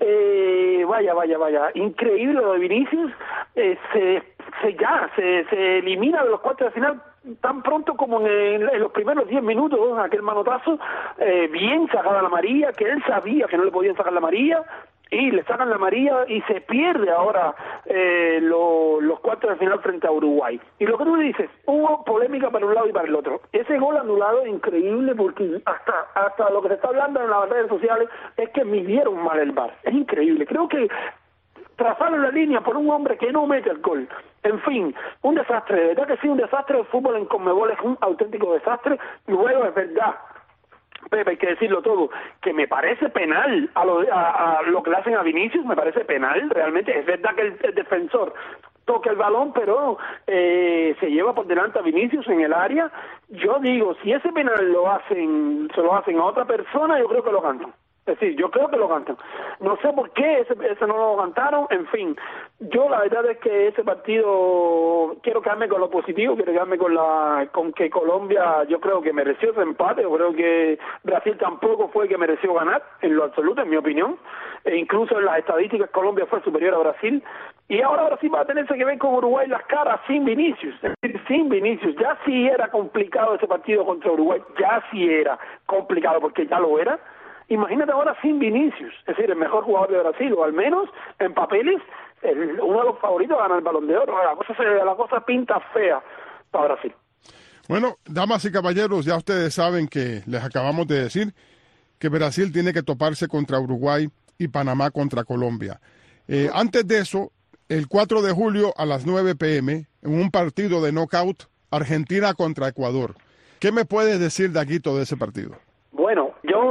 eh, vaya, vaya, vaya, increíble lo de Vinicius, eh, se, se ya, se, se elimina de los cuartos de final tan pronto como en, el, en los primeros diez minutos, aquel manotazo, eh, bien sacada la amarilla, que él sabía que no le podían sacar la amarilla, y le sacan la amarilla y se pierde ahora eh, lo, los cuartos de final frente a Uruguay. Y lo que tú dices, hubo polémica para un lado y para el otro. Ese gol anulado es increíble porque hasta hasta lo que se está hablando en las redes sociales es que midieron mal el V A R. Es increíble. Creo que trazaron la línea por un hombre que no mete el gol. En fin, un desastre. De verdad que sí, un desastre. El fútbol en Conmebol es un auténtico desastre. Luego es verdad, Pepe, hay que decirlo todo, que me parece penal a lo, a, a lo que le hacen a Vinicius, me parece penal, realmente. Es verdad que el, el defensor toca el balón, pero eh, se lleva por delante a Vinicius en el área. Yo digo, si ese penal lo hacen, se lo hacen a otra persona, yo creo que lo cantan. Es decir, yo creo que lo cantan. No sé por qué ese, ese no lo cantaron, en fin. Yo la verdad es que ese partido, quiero quedarme con lo positivo, quiero quedarme con la con que Colombia, yo creo que mereció ese empate, yo creo que Brasil tampoco fue el que mereció ganar, en lo absoluto, en mi opinión. E incluso en las estadísticas Colombia fue superior a Brasil. Y ahora Brasil va a tenerse que ver con Uruguay las caras sin Vinicius, es decir, sin Vinicius. Ya sí era complicado ese partido contra Uruguay, ya sí era complicado porque ya lo era. Imagínate ahora sin Vinicius, es decir, el mejor jugador de Brasil, o al menos en papeles, el, uno de los favoritos a ganar el Balón de Oro. La cosa, se, la cosa pinta fea para Brasil. Bueno, damas y caballeros, ya ustedes saben que les acabamos de decir que Brasil tiene que toparse contra Uruguay y Panamá contra Colombia. Eh, antes de eso, el cuatro de julio a las nueve pe eme, en un partido de knockout, Argentina contra Ecuador. ¿Qué me puedes decir, Daguito, de ese partido? Bueno,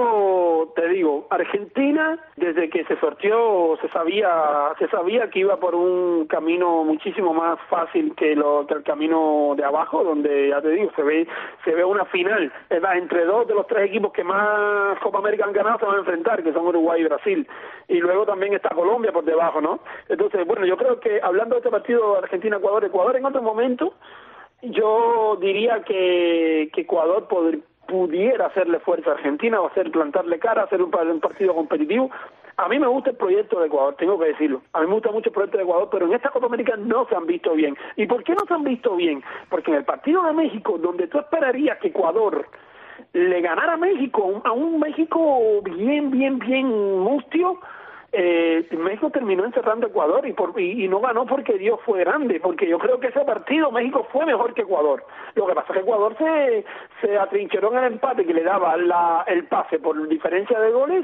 yo te digo, Argentina, desde que se sorteó, se sabía se sabía que iba por un camino muchísimo más fácil que, lo, que el camino de abajo, donde, ya te digo, se ve se ve una final, ¿verdad? Entre dos de los tres equipos que más Copa América han ganado se van a enfrentar, que son Uruguay y Brasil. Y luego también está Colombia por debajo, ¿no? Entonces, bueno, yo creo que hablando de este partido Argentina-Ecuador, Ecuador en otro momento, yo diría que, que Ecuador podría pudiera hacerle fuerza a Argentina o hacer plantarle cara, hacer un, un partido competitivo. A mí me gusta el proyecto de Ecuador, tengo que decirlo. A mí me gusta mucho el proyecto de Ecuador, pero en esta Copa América no se han visto bien. ¿Y por qué no se han visto bien? Porque en el partido de México, donde tú esperarías que Ecuador le ganara a México, a un México bien, bien, bien mustio, Eh, México terminó encerrando a Ecuador y, por, y, y no ganó porque Dios fue grande, porque yo creo que ese partido México fue mejor que Ecuador. Lo que pasa es que Ecuador se, se atrincheró en el empate que le daba la, el pase por diferencia de goles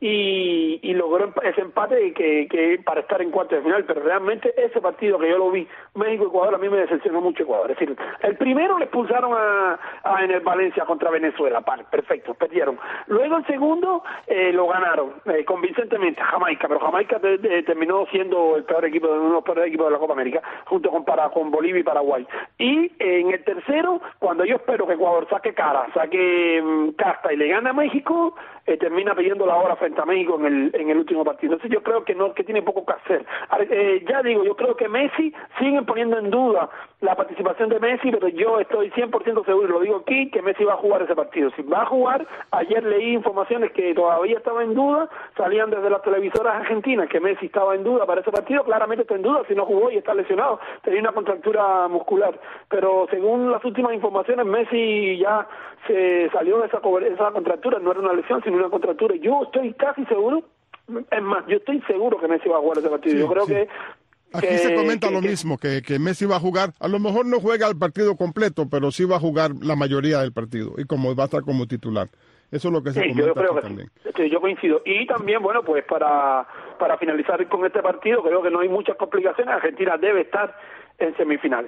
y, y logró ese empate que, que para estar en cuartos de final, pero realmente ese partido que yo lo vi, México-Ecuador, a mí me decepcionó mucho Ecuador. Es decir, el primero le expulsaron a, a en el Valencia contra Venezuela, vale, perfecto, perdieron. Luego el segundo eh, lo ganaron eh, convincentemente, Jamaica, pero Jamaica te, te, terminó siendo el peor equipo, uno de los peores equipos de la Copa América, junto con, para, con Bolivia y Paraguay. Y eh, en el tercero, cuando yo espero que Ecuador saque cara, saque um, casta y le gane a México, eh, termina pidiendo la hora frente a México en el en el último partido. Entonces yo creo que no que tiene poco que hacer. Eh, ya digo, yo creo que Messi siguen poniendo en duda la participación de Messi, pero yo estoy cien por ciento seguro, y lo digo aquí, que Messi va a jugar ese partido. Si va a jugar, ayer leí informaciones que todavía estaba en duda, salían desde las televisoras argentinas que Messi estaba en duda para ese partido, claramente está en duda si no jugó y está lesionado, tenía una contractura muscular, pero según las últimas informaciones Messi ya se salió de esa, esa contractura, no era una lesión sino una contractura. Yo estoy casi seguro, es más, yo estoy seguro que Messi va a jugar ese partido. Sí, yo creo sí. que Aquí que, se comenta que, lo que, mismo, que, que Messi va a jugar, a lo mejor no juega el partido completo, pero sí va a jugar la mayoría del partido, y como va a estar como titular. Eso es lo que se sí, comenta yo creo que también. Sí, yo coincido. Y también, bueno, pues para, para finalizar con este partido, creo que no hay muchas complicaciones, Argentina debe estar en semifinales.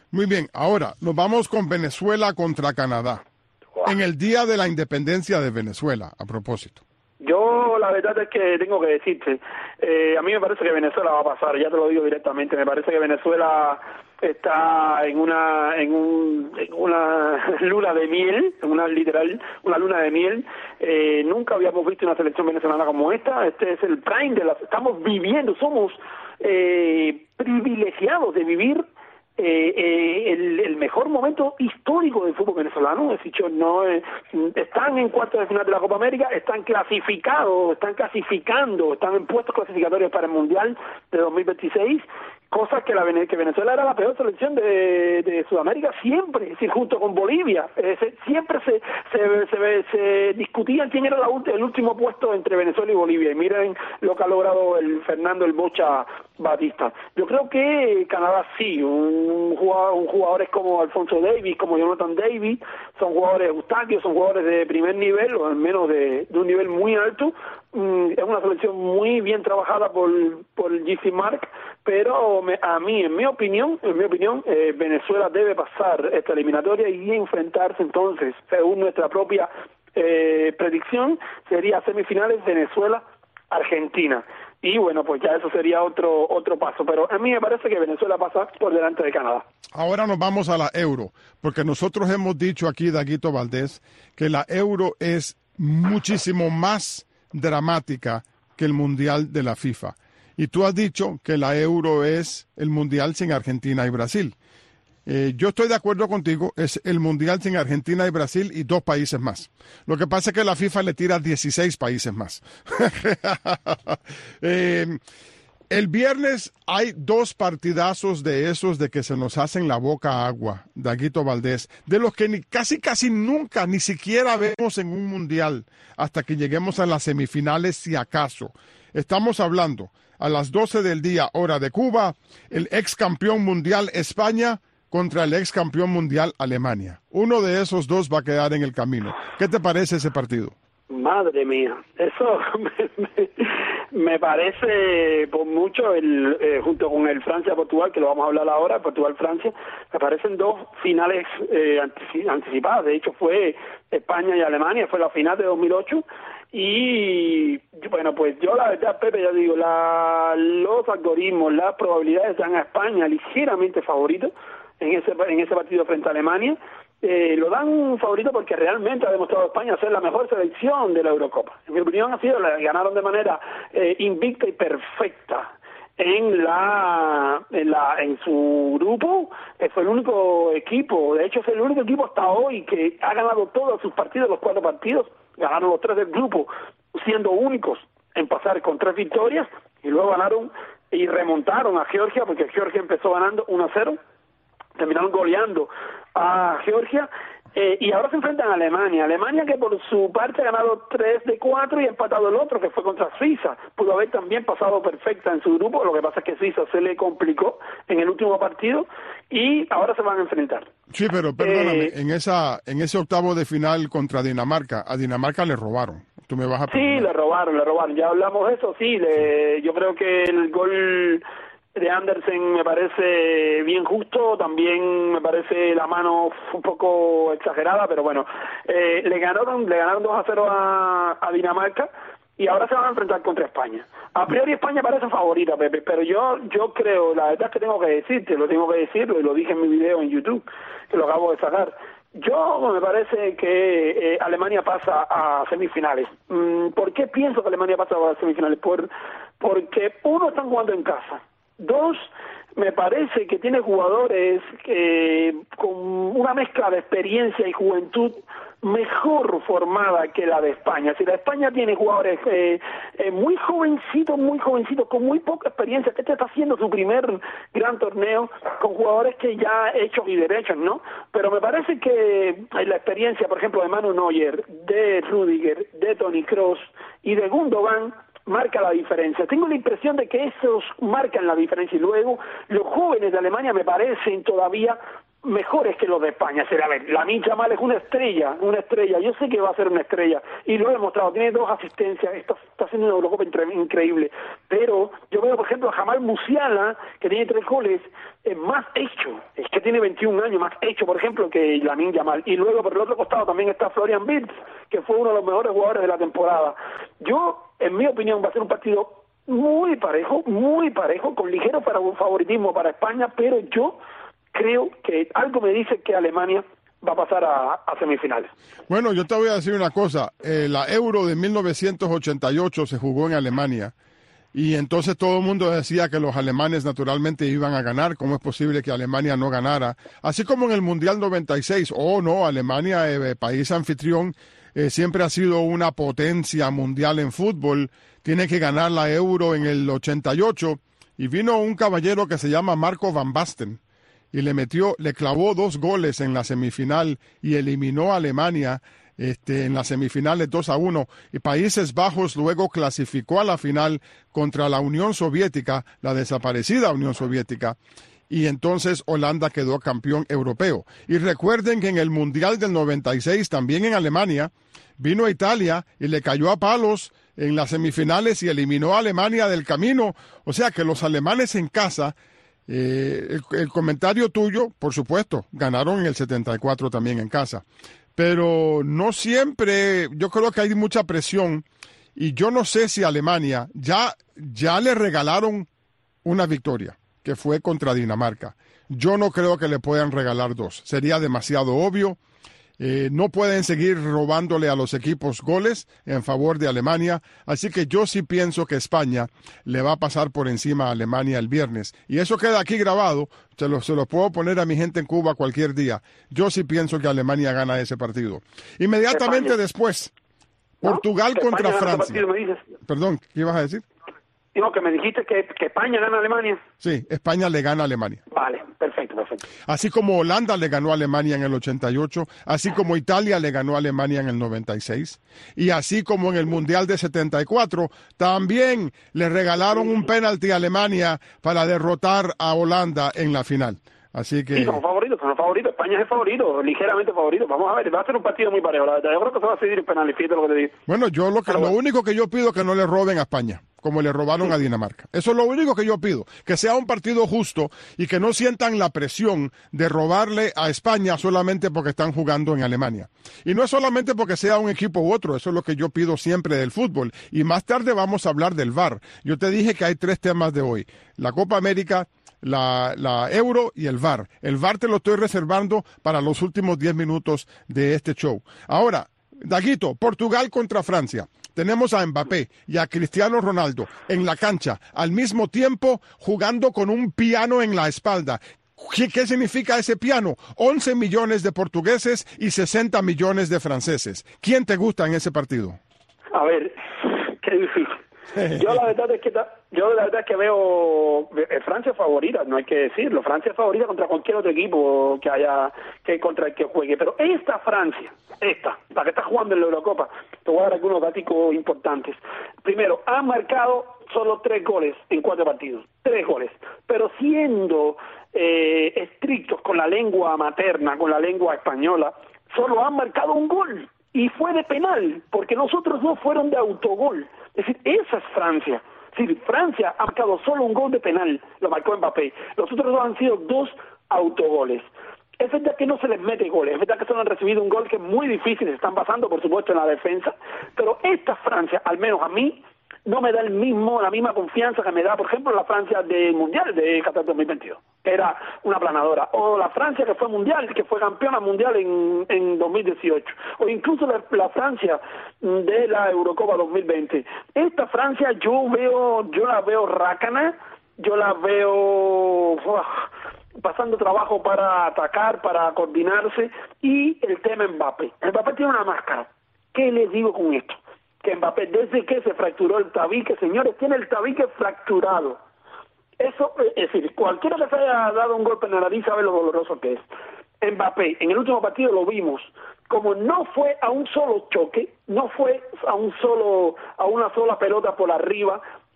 Muy bien, ahora nos vamos con Venezuela contra Canadá. Wow. En el día de la independencia de Venezuela, a propósito. Yo la verdad es que tengo que decirte, eh, a mí me parece que Venezuela va a pasar, ya te lo digo directamente, me parece que Venezuela está en una en, un, en una luna de miel, en una literal, una luna de miel. Eh, nunca habíamos visto una selección venezolana como esta. Este es el prime de la, estamos viviendo, somos eh, privilegiados de vivir Eh, eh, el, el mejor momento histórico del fútbol venezolano. Es dicho, no eh, están en cuartos de final de la Copa América, están clasificados, están clasificando, están en puestos clasificatorios para el Mundial de dos mil veintiséis, cosa que la que Venezuela era la peor selección de, de Sudamérica siempre, es decir, junto con Bolivia, eh, se, siempre se se, se se discutían quién era la, el último puesto entre Venezuela y Bolivia, y miren lo que ha logrado el Fernando el Bocha Batista. Yo creo que Canadá sí, un jugador, un jugadores como Alfonso Davis, como Jonathan Davis, son jugadores Eustaquio, son jugadores de primer nivel, o al menos de, de un nivel muy alto. Mm, es una selección muy bien trabajada por por G C Mark, pero me, a mí, en mi opinión, en mi opinión, eh, Venezuela debe pasar esta eliminatoria y enfrentarse entonces, según nuestra propia eh, predicción, sería semifinales Venezuela-Argentina. Y bueno, pues ya eso sería otro otro paso, pero a mí me parece que Venezuela pasa por delante de Canadá. Ahora nos vamos a la Euro, porque nosotros hemos dicho aquí, Daguito Valdés, que la Euro es muchísimo más dramática que el Mundial de la FIFA. Y tú has dicho que la Euro es el Mundial sin Argentina y Brasil. Eh, yo estoy de acuerdo contigo, es el Mundial sin Argentina y Brasil y dos países más. Lo que pasa es que la FIFA le tira dieciséis países más. eh, el viernes hay dos partidazos de esos de que se nos hacen la boca agua, Daguito Valdés, de los que ni, casi casi nunca, ni siquiera vemos en un Mundial hasta que lleguemos a las semifinales si acaso. Estamos hablando a las doce del día, hora de Cuba, el ex campeón mundial España contra el ex campeón mundial Alemania. Uno de esos dos va a quedar en el camino. ¿Qué te parece ese partido? Madre mía, eso me, me, me parece por mucho, el eh, junto con el Francia-Portugal, que lo vamos a hablar ahora, Portugal-Francia, me parecen dos finales eh, anticipadas. De hecho, fue España y Alemania, fue la final de dos mil ocho. Y bueno, pues yo la verdad, Pepe, ya digo, la, los algoritmos, las probabilidades dan a España ligeramente favorito en ese en ese partido frente a Alemania. Eh, lo dan favorito porque realmente ha demostrado España ser la mejor selección de la Eurocopa. En mi opinión ha sido, la ganaron de manera eh, invicta y perfecta en la en la en su grupo. Eh, fue el único equipo, de hecho es el único equipo hasta hoy que ha ganado todos sus partidos, los cuatro partidos, ganaron los tres del grupo, siendo únicos en pasar con tres victorias, y luego ganaron y remontaron a Georgia, porque Georgia empezó ganando uno a cero, terminaron goleando a Georgia, eh, y ahora se enfrentan a Alemania. Alemania, que por su parte ha ganado tres de cuatro y ha empatado el otro, que fue contra Suiza. Pudo haber también pasado perfecta en su grupo, lo que pasa es que Suiza se le complicó en el último partido y ahora se van a enfrentar. Sí, pero perdóname, eh, en esa en ese octavo de final contra Dinamarca, a Dinamarca le robaron. Tú me vas a Sí, le robaron, le robaron. Ya hablamos de eso, sí. Le, yo creo que el gol de Andersen me parece bien justo, también me parece la mano un poco exagerada, pero bueno, eh, le ganaron le ganaron dos a cero a, a Dinamarca, y ahora se van a enfrentar contra España. A priori España parece favorita, Pepe, pero yo yo creo, la verdad es que tengo que decirte, lo tengo que decirlo, y lo dije en mi video en YouTube, que lo acabo de sacar. Yo me parece que eh, Alemania pasa a semifinales. Mm, ¿Por qué pienso que Alemania pasa a semifinales? Por, porque uno, están jugando en casa. Dos, me parece que tiene jugadores eh, con una mezcla de experiencia y juventud mejor formada que la de España. Si la de España tiene jugadores eh, eh, muy jovencitos, muy jovencitos, con muy poca experiencia, que este está haciendo su primer gran torneo, con jugadores que ya hechos y derechos, ¿no? Pero me parece que la experiencia, por ejemplo, de Manu Neuer, de Rüdiger, de Toni Kroos y de Gundogan marca la diferencia. Tengo la impresión de que esos marcan la diferencia, y luego los jóvenes de Alemania me parecen todavía mejores que los de España. O sea, a ver, Lamine Yamal es una estrella, una estrella. Yo sé que va a ser una estrella y lo he demostrado. Tiene dos asistencias, está, está haciendo una Eurocopa increíble. Pero yo veo, por ejemplo, a Jamal Musiala, que tiene tres goles, es más hecho. Es que tiene veintiún años, más hecho, por ejemplo, que Lamine Yamal. Y luego, por el otro costado, también está Florian Wirtz, que fue uno de los mejores jugadores de la temporada. Yo, en mi opinión, va a ser un partido muy parejo, muy parejo, con ligero favoritismo para España, pero yo creo que algo me dice que Alemania va a pasar a, a semifinales. Bueno, yo te voy a decir una cosa. Eh, la Euro de mil novecientos ochenta y ocho se jugó en Alemania y entonces todo el mundo decía que los alemanes naturalmente iban a ganar. ¿Cómo es posible que Alemania no ganara? Así como en el Mundial noventa y seis. Oh, no, Alemania, eh, país anfitrión, eh, siempre ha sido una potencia mundial en fútbol. Tiene que ganar la Euro en el ochenta y ocho y vino un caballero que se llama Marco van Basten y le metió, le clavó dos goles en la semifinal y eliminó a Alemania este, en las semifinales dos a uno. Y Países Bajos luego clasificó a la final contra la Unión Soviética, la desaparecida Unión Soviética, y entonces Holanda quedó campeón europeo. Y recuerden que en el Mundial del noventa y seis, también en Alemania, vino a Italia y le cayó a palos en las semifinales y eliminó a Alemania del camino. O sea que los alemanes en casa, eh, el, el comentario tuyo, por supuesto, ganaron en el setenta y cuatro también en casa. Pero no siempre, yo creo que hay mucha presión y yo no sé si Alemania ya, ya le regalaron una victoria, que fue contra Dinamarca. Yo no creo que le puedan regalar dos. Sería demasiado obvio. Eh, no pueden seguir robándole a los equipos goles en favor de Alemania, así que yo sí pienso que España le va a pasar por encima a Alemania el viernes, y eso queda aquí grabado, se lo, se lo puedo poner a mi gente en Cuba cualquier día. Yo sí pienso que Alemania gana ese partido. Inmediatamente España. Después, Portugal ¿No? contra Francia. Partido, Perdón, ¿qué ibas a decir? Digo, que me dijiste que, que España gana a Alemania. Sí, España le gana a Alemania. Vale, perfecto, perfecto. Así como Holanda le ganó a Alemania en el ochenta y ocho, así como Italia le ganó a Alemania en el noventa y seis, y así como en el Mundial de setenta y cuatro, también le regalaron un penalti a Alemania para derrotar a Holanda en la final. Así que... Sí, somos favoritos, somos favoritos. España es el favorito, ligeramente favorito. Vamos a ver, va a ser un partido muy parejo. Yo creo que se va a seguir en penales, fíjate lo que te digo. Bueno, yo lo, que, lo bueno. único que yo pido es que no le roben a España, como le robaron sí. a Dinamarca. Eso es lo único que yo pido, que sea un partido justo y que no sientan la presión de robarle a España solamente porque están jugando en Alemania. Y no es solamente porque sea un equipo u otro, eso es lo que yo pido siempre del fútbol. Y más tarde vamos a hablar del V A R. Yo te dije que hay tres temas de hoy: la Copa América, La, la Euro y el V A R. El V A R te lo estoy reservando para los últimos diez minutos de este show. Ahora, Daguito, Portugal contra Francia. Tenemos a Mbappé y a Cristiano Ronaldo en la cancha, al mismo tiempo jugando con un piano en la espalda. ¿Qué, qué significa ese piano? once millones de portugueses y sesenta millones de franceses. ¿Quién te gusta en ese partido? A ver, qué difícil. Yo la verdad es que yo la verdad es que veo Francia favorita, no hay que decirlo. Francia favorita contra cualquier otro equipo que haya que contra el que juegue, pero esta Francia, esta, la que está jugando en la Eurocopa, te voy a dar algunos datos importantes. Primero, ha marcado solo tres goles en cuatro partidos, tres goles, pero siendo eh, estrictos con la lengua materna, con la lengua española, solo han marcado un gol y fue de penal, porque los otros dos fueron de autogol. Es decir, esa es Francia. Es decir, Francia ha marcado solo un gol de penal, lo marcó Mbappé. Los otros dos han sido dos autogoles. Es verdad que no se les mete goles, es verdad que solo han recibido un gol que es muy difícil, se están basando, por supuesto, en la defensa, pero esta Francia, al menos a mí, no me da el mismo, la misma confianza que me da, por ejemplo, la Francia del Mundial de Qatar dos mil veintidós, que era una planadora, o la Francia que fue mundial, que fue campeona mundial en, en dos mil dieciocho, o incluso la, la Francia de la Eurocopa dos mil veinte. Esta Francia yo veo, yo la veo rácana, yo la veo uf, pasando trabajo para atacar, para coordinarse, y el tema Mbappé. Mbappé tiene una máscara. ¿Qué les digo con esto? Que Mbappé, desde que se fracturó el tabique, señores, tiene el tabique fracturado. Eso, es decir, cualquiera que se haya dado un golpe en la nariz sabe lo doloroso que es. Mbappé, en el último partido lo vimos, como no fue a un solo choque, no fue a un solo, a una sola pelota por arriba,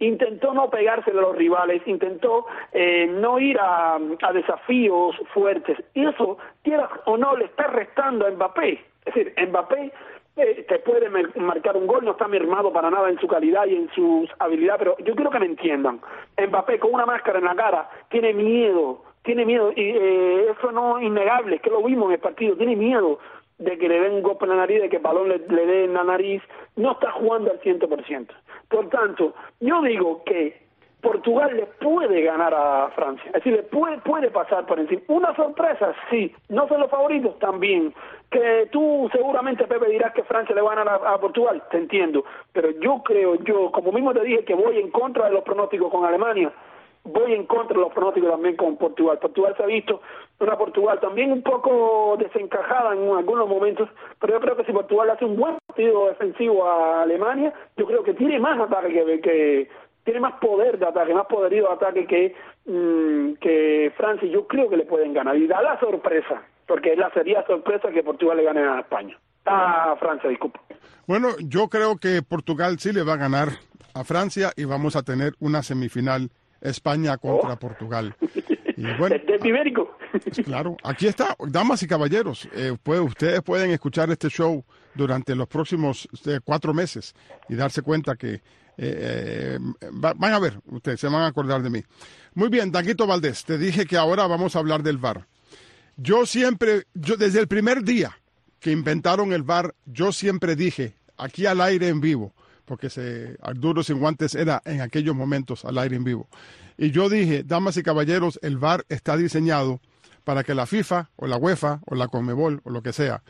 intentó no pegársele a los rivales, intentó eh, no ir a, a desafíos fuertes, y eso, quieras o no, le está restando a Mbappé. Es decir, Mbappé eh, te puede marcar un gol, no está mermado para nada en su calidad y en sus habilidades, pero yo quiero que me entiendan. Mbappé con una máscara en la cara tiene miedo, tiene miedo, y eh, eso no es innegable, es que lo vimos en el partido, tiene miedo de que le den un golpe en la nariz, de que el balón le, le dé en la nariz, no está jugando al cien por ciento. Por tanto, yo digo que Portugal le puede ganar a Francia, es decir, le puede, puede pasar por encima. Una sorpresa, sí, no son los favoritos, también. Que tú seguramente, Pepe, dirás que Francia le va a ganar a, a Portugal, te entiendo, pero yo creo, yo, como mismo te dije que voy en contra de los pronósticos con Alemania, voy en contra de los pronósticos también con Portugal. Portugal se ha visto una Portugal también un poco desencajada en algunos momentos, pero yo creo que si Portugal hace un buen partido defensivo a Alemania, yo creo que tiene más ataque que, que tiene más poder de ataque, más poderío de ataque que, mmm, que Francia, y yo creo que le pueden ganar. Y da la sorpresa, porque la sería sorpresa que Portugal le gane a España, a Francia, disculpa. Bueno, yo creo que Portugal sí le va a ganar a Francia y vamos a tener una semifinal España contra oh. Portugal. Y bueno, ¿es ibérico? Claro, aquí está, damas y caballeros, eh, pues, ustedes pueden escuchar este show durante los próximos eh, cuatro meses y darse cuenta que eh, eh, va, van a ver, ustedes se van a acordar de mí. Muy bien, Danguito Valdés, te dije que ahora vamos a hablar del V A R. Yo siempre, yo desde el primer día que inventaron el V A R, yo siempre dije, aquí al aire en vivo, porque se, Duro Sin Guantes era en aquellos momentos al aire en vivo. Y yo dije, damas y caballeros, el V A R está diseñado para que la FIFA o la UEFA o la Conmebol o lo que sea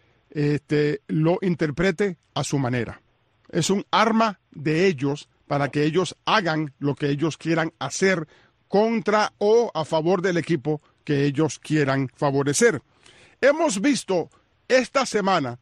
este, lo interprete a su manera. Es un arma de ellos para que ellos hagan lo que ellos quieran hacer contra o a favor del equipo que ellos quieran favorecer. Hemos visto esta semana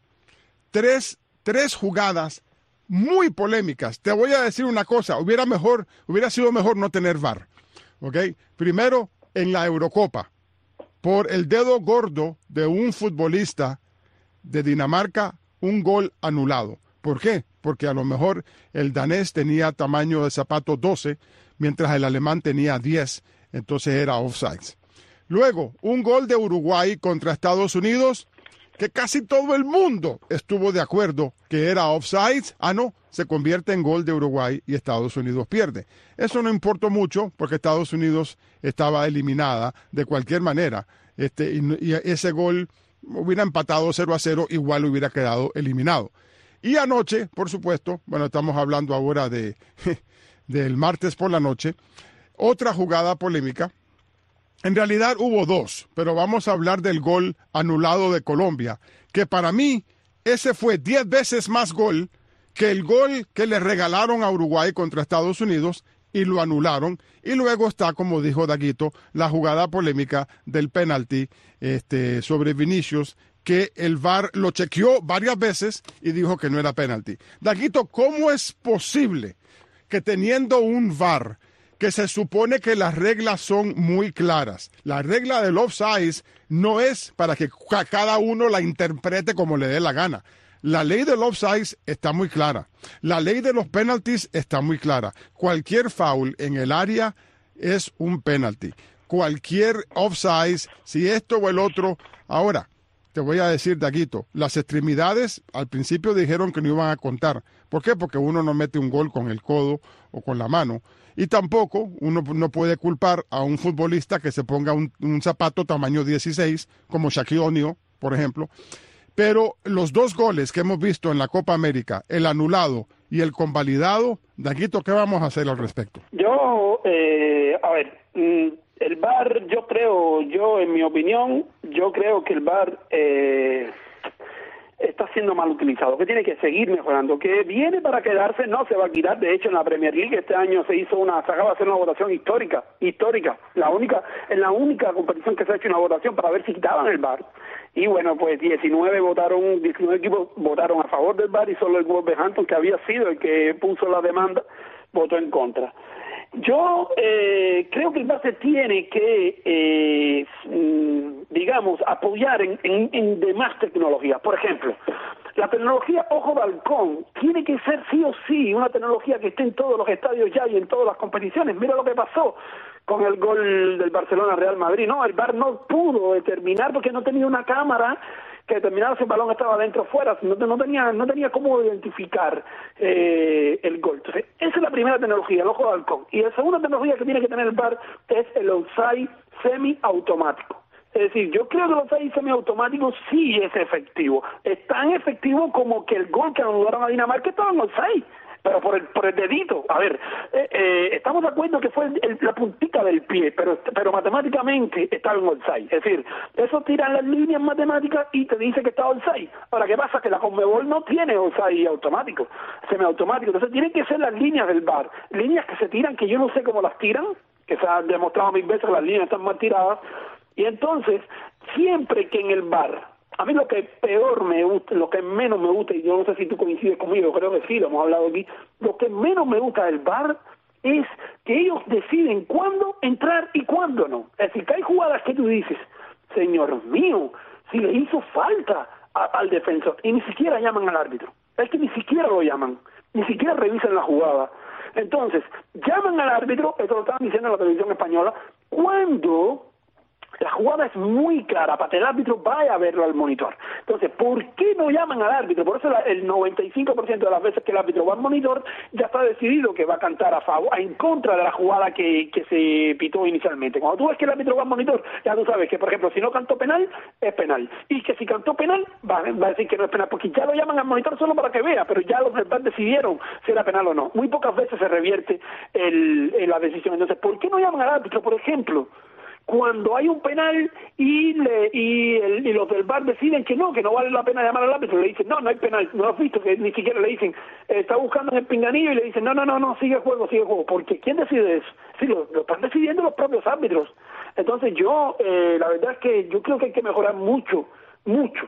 tres, tres jugadas muy polémicas. Te voy a decir una cosa, hubiera mejor, hubiera sido mejor no tener V A R. ¿Okay? Primero, en la Eurocopa, por el dedo gordo de un futbolista de Dinamarca, un gol anulado. ¿Por qué? Porque a lo mejor el danés tenía tamaño de zapato doce, mientras el alemán tenía diez, entonces era offside. Luego, un gol de Uruguay contra Estados Unidos, que casi todo el mundo estuvo de acuerdo que era offside. Ah, no, se convierte en gol de Uruguay y Estados Unidos pierde. Eso no importó mucho porque Estados Unidos estaba eliminada de cualquier manera. Este, y, y ese gol hubiera empatado cero a cero, igual hubiera quedado eliminado. Y anoche, por supuesto, bueno, estamos hablando ahora de del martes por la noche, otra jugada polémica. En realidad hubo dos, pero vamos a hablar del gol anulado de Colombia, que para mí ese fue diez veces más gol que el gol que le regalaron a Uruguay contra Estados Unidos y lo anularon. Y luego está, como dijo Daguito, la jugada polémica del penalti este, sobre Vinicius, que el V A R lo chequeó varias veces y dijo que no era penalti. Daguito, ¿cómo es posible que teniendo un V A R que se supone que las reglas son muy claras, la regla del offside no es para que cada uno la interprete como le dé la gana? La ley del offside está muy clara. La ley de los penalties está muy clara. Cualquier foul en el área es un penalty. Cualquier offside, si esto o el otro. Ahora, te voy a decir, Daguito, las extremidades al principio dijeron que no iban a contar. ¿Por qué? Porque uno no mete un gol con el codo o con la mano. Y tampoco uno no puede culpar a un futbolista que se ponga un, un zapato tamaño dieciséis, como Shaquille O'Neal, por ejemplo. Pero los dos goles que hemos visto en la Copa América, el anulado y el convalidado, Daguito, ¿qué vamos a hacer al respecto? Yo, eh, a ver, el V A R, yo creo, yo en mi opinión, yo creo que el V A R eh, está siendo mal utilizado, que tiene que seguir mejorando, que viene para quedarse, no se va a quitar. De hecho, en la Premier League este año se hizo una, se acaba de hacer una votación histórica, histórica, la única, en la única competición que se ha hecho una votación para ver si quitaban el V A R. Y bueno, pues diecinueve votaron, diecinueve equipos votaron a favor del V A R y solo el Wolverhampton, que había sido el que puso la demanda, votó en contra. Yo eh, creo que el V A R se tiene que, eh, digamos, apoyar en, en, en demás tecnologías. Por ejemplo, La tecnología ojo de halcón tiene que ser sí o sí una tecnología que esté en todos los estadios ya y en todas las competiciones. Mira lo que pasó con el gol del Barcelona Real Madrid, no, el V A R no pudo determinar porque no tenía una cámara que determinara si el balón estaba dentro o fuera, no, no tenía no tenía cómo identificar eh, el gol. Entonces, esa es la primera tecnología, el ojo de halcón. Y la segunda tecnología que tiene que tener el V A R es el offside semiautomático. Es decir, yo creo que el offside semiautomático sí es efectivo. Es tan efectivo como que el gol que anularon a Dinamarca estaba en offside, pero por el por el dedito. A ver, eh, eh, estamos de acuerdo que fue el, el, la puntita del pie, pero pero matemáticamente estaba en offside. Es decir, eso tira las líneas matemáticas y te dice que está offside. Ahora, ¿qué pasa? Que la Conmebol no tiene offside automático, semiautomático. Entonces tienen que ser las líneas del V A R, líneas que se tiran, que yo no sé cómo las tiran, que se ha demostrado mil veces que las líneas están mal tiradas. Y entonces, siempre que en el V A R, a mí lo que peor me gusta, lo que menos me gusta, y yo no sé si tú coincides conmigo, creo que sí, lo hemos hablado aquí, lo que menos me gusta del V A R es que ellos deciden cuándo entrar y cuándo no. Es decir, que hay jugadas que tú dices, señor mío, si le hizo falta a, al defensor, y ni siquiera llaman al árbitro, es que ni siquiera lo llaman, ni siquiera revisan la jugada. Entonces, llaman al árbitro, esto lo estaban diciendo en la televisión española, cuando la jugada es muy clara para que el árbitro vaya a verlo al monitor. Entonces, ¿por qué no llaman al árbitro? Por eso la, el noventa y cinco por ciento de las veces que el árbitro va al monitor ya está decidido que va a cantar a favor, en contra de la jugada que, que se pitó inicialmente. Cuando tú ves que el árbitro va al monitor, ya tú sabes que, por ejemplo, si no cantó penal, es penal. Y que si cantó penal, va, va a decir que no es penal, porque ya lo llaman al monitor solo para que vea, pero ya los demás decidieron si era penal o no. Muy pocas veces se revierte el, el, la decisión. Entonces, ¿por qué no llaman al árbitro, por ejemplo? Cuando hay un penal y le, y, el, y los del V A R deciden que no, que no vale la pena llamar al árbitro, le dicen, no, no hay penal, no has visto, que ni siquiera le dicen, eh, está buscando en el pinganillo y le dicen, no, no, no, no, sigue el juego, sigue el juego, porque ¿quién decide eso? Sí, lo, lo están decidiendo los propios árbitros. Entonces yo, eh, la verdad es que yo creo que hay que mejorar mucho, mucho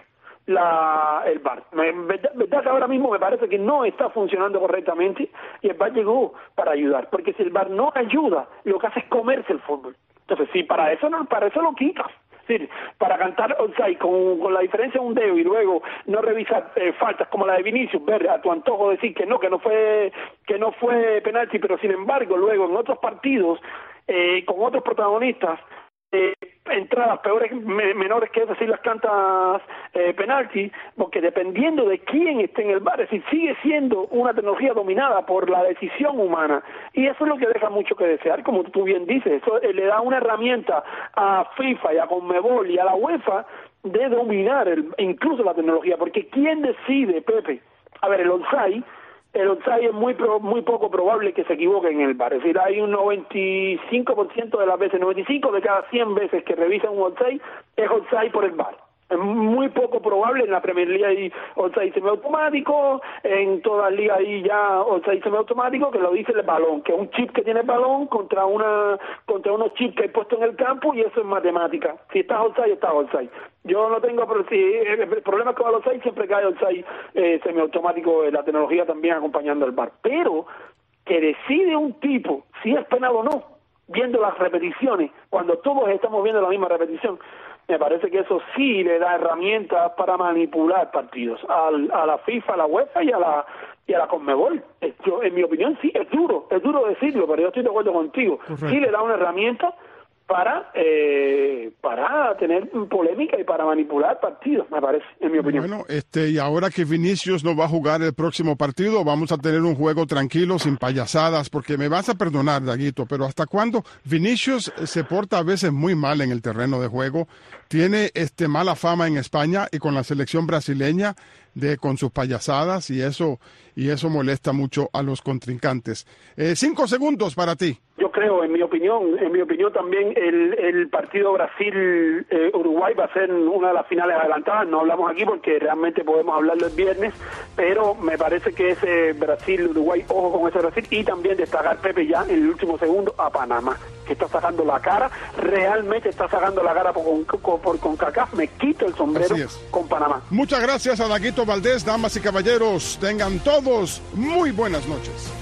la el V A R. Me, verdad, verdad que ahora mismo me parece que no está funcionando correctamente y el V A R llegó para ayudar, porque si el V A R no ayuda, lo que hace es comerse el fútbol. Entonces, si para eso no, para eso lo quitas. Es decir, para cantar offside con, con la diferencia de un dedo y luego no revisar eh, faltas como la de Vinicius, ver a tu antojo decir que no, que no fue que no fue penalti, pero sin embargo luego en otros partidos eh, con otros protagonistas eh, entradas peores, me, menores que esas, si las cantas eh, penalti, porque dependiendo de quién esté en el V A R, es decir, sigue siendo una tecnología dominada por la decisión humana, y eso es lo que deja mucho que desear, como tú bien dices. Eso eh, le da una herramienta a FIFA y a Conmebol y a la UEFA de dominar el, incluso la tecnología, porque ¿quién decide, Pepe? A ver, el offside el offside es muy pro, muy poco probable que se equivoquen en el V A R. Es decir, hay un noventa y cinco por ciento de las veces, noventa y cinco de cada cien veces que revisan un offside es offside por el V A R. Es muy poco probable. En la Premier League hay offside semiautomático, en todas las ligas hay ya offside semiautomático, que lo dice el balón, que es un chip que tiene el balón contra una contra unos chips que hay puesto en el campo, y eso es matemática. Si estás offside, estás offside. Yo no tengo, pero si el problema es que va al offside, siempre cae offside eh, semiautomático, eh, la tecnología también acompañando al V A R. Pero que decide un tipo si es penal o no, viendo las repeticiones, cuando todos estamos viendo la misma repetición, me parece que eso sí le da herramientas para manipular partidos al, a la FIFA, a la UEFA y a la y a la Conmebol. Yo, en mi opinión, sí, es duro, es duro decirlo, pero yo estoy de acuerdo contigo. Correcto. Sí le da una herramienta para eh, para tener polémica y para manipular partidos, me parece, en mi opinión. Bueno, este y ahora que Vinicius no va a jugar el próximo partido, vamos a tener un juego tranquilo, sin payasadas, porque me vas a perdonar, Daguito, pero ¿hasta cuándo? Vinicius se porta a veces muy mal en el terreno de juego, tiene este mala fama en España y con la selección brasileña de con sus payasadas, y eso y eso molesta mucho a los contrincantes. Eh, cinco segundos para ti. Yo creo, en mi opinión, en mi opinión también el, el partido Brasil-Uruguay eh, va a ser una de las finales adelantadas. No hablamos aquí porque realmente podemos hablarlo el viernes, pero me parece que ese Brasil-Uruguay, ojo con ese Brasil, y también destacar, Pepe, ya en el último segundo a Panamá, que está sacando la cara, realmente está sacando la cara por, por, por CONCACAF. Me quito el sombrero con Panamá. Muchas gracias a Daguito Valdés. Damas y caballeros, tengan todos muy buenas noches.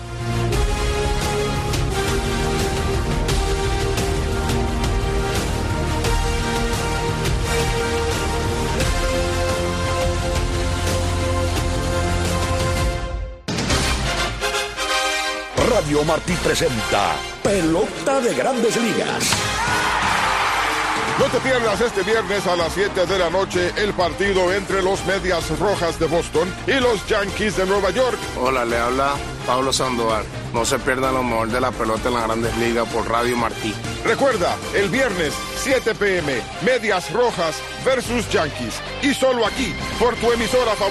Radio Martí presenta Pelota de Grandes Ligas. No te pierdas este viernes a las siete de la noche el partido entre los Medias Rojas de Boston y los Yankees de Nueva York. Hola, le habla Pablo Sandoval. No se pierdan lo mejor de la pelota en las Grandes Ligas por Radio Martí. Recuerda, el viernes, siete p m, Medias Rojas versus Yankees. Y solo aquí, por tu emisora favorita.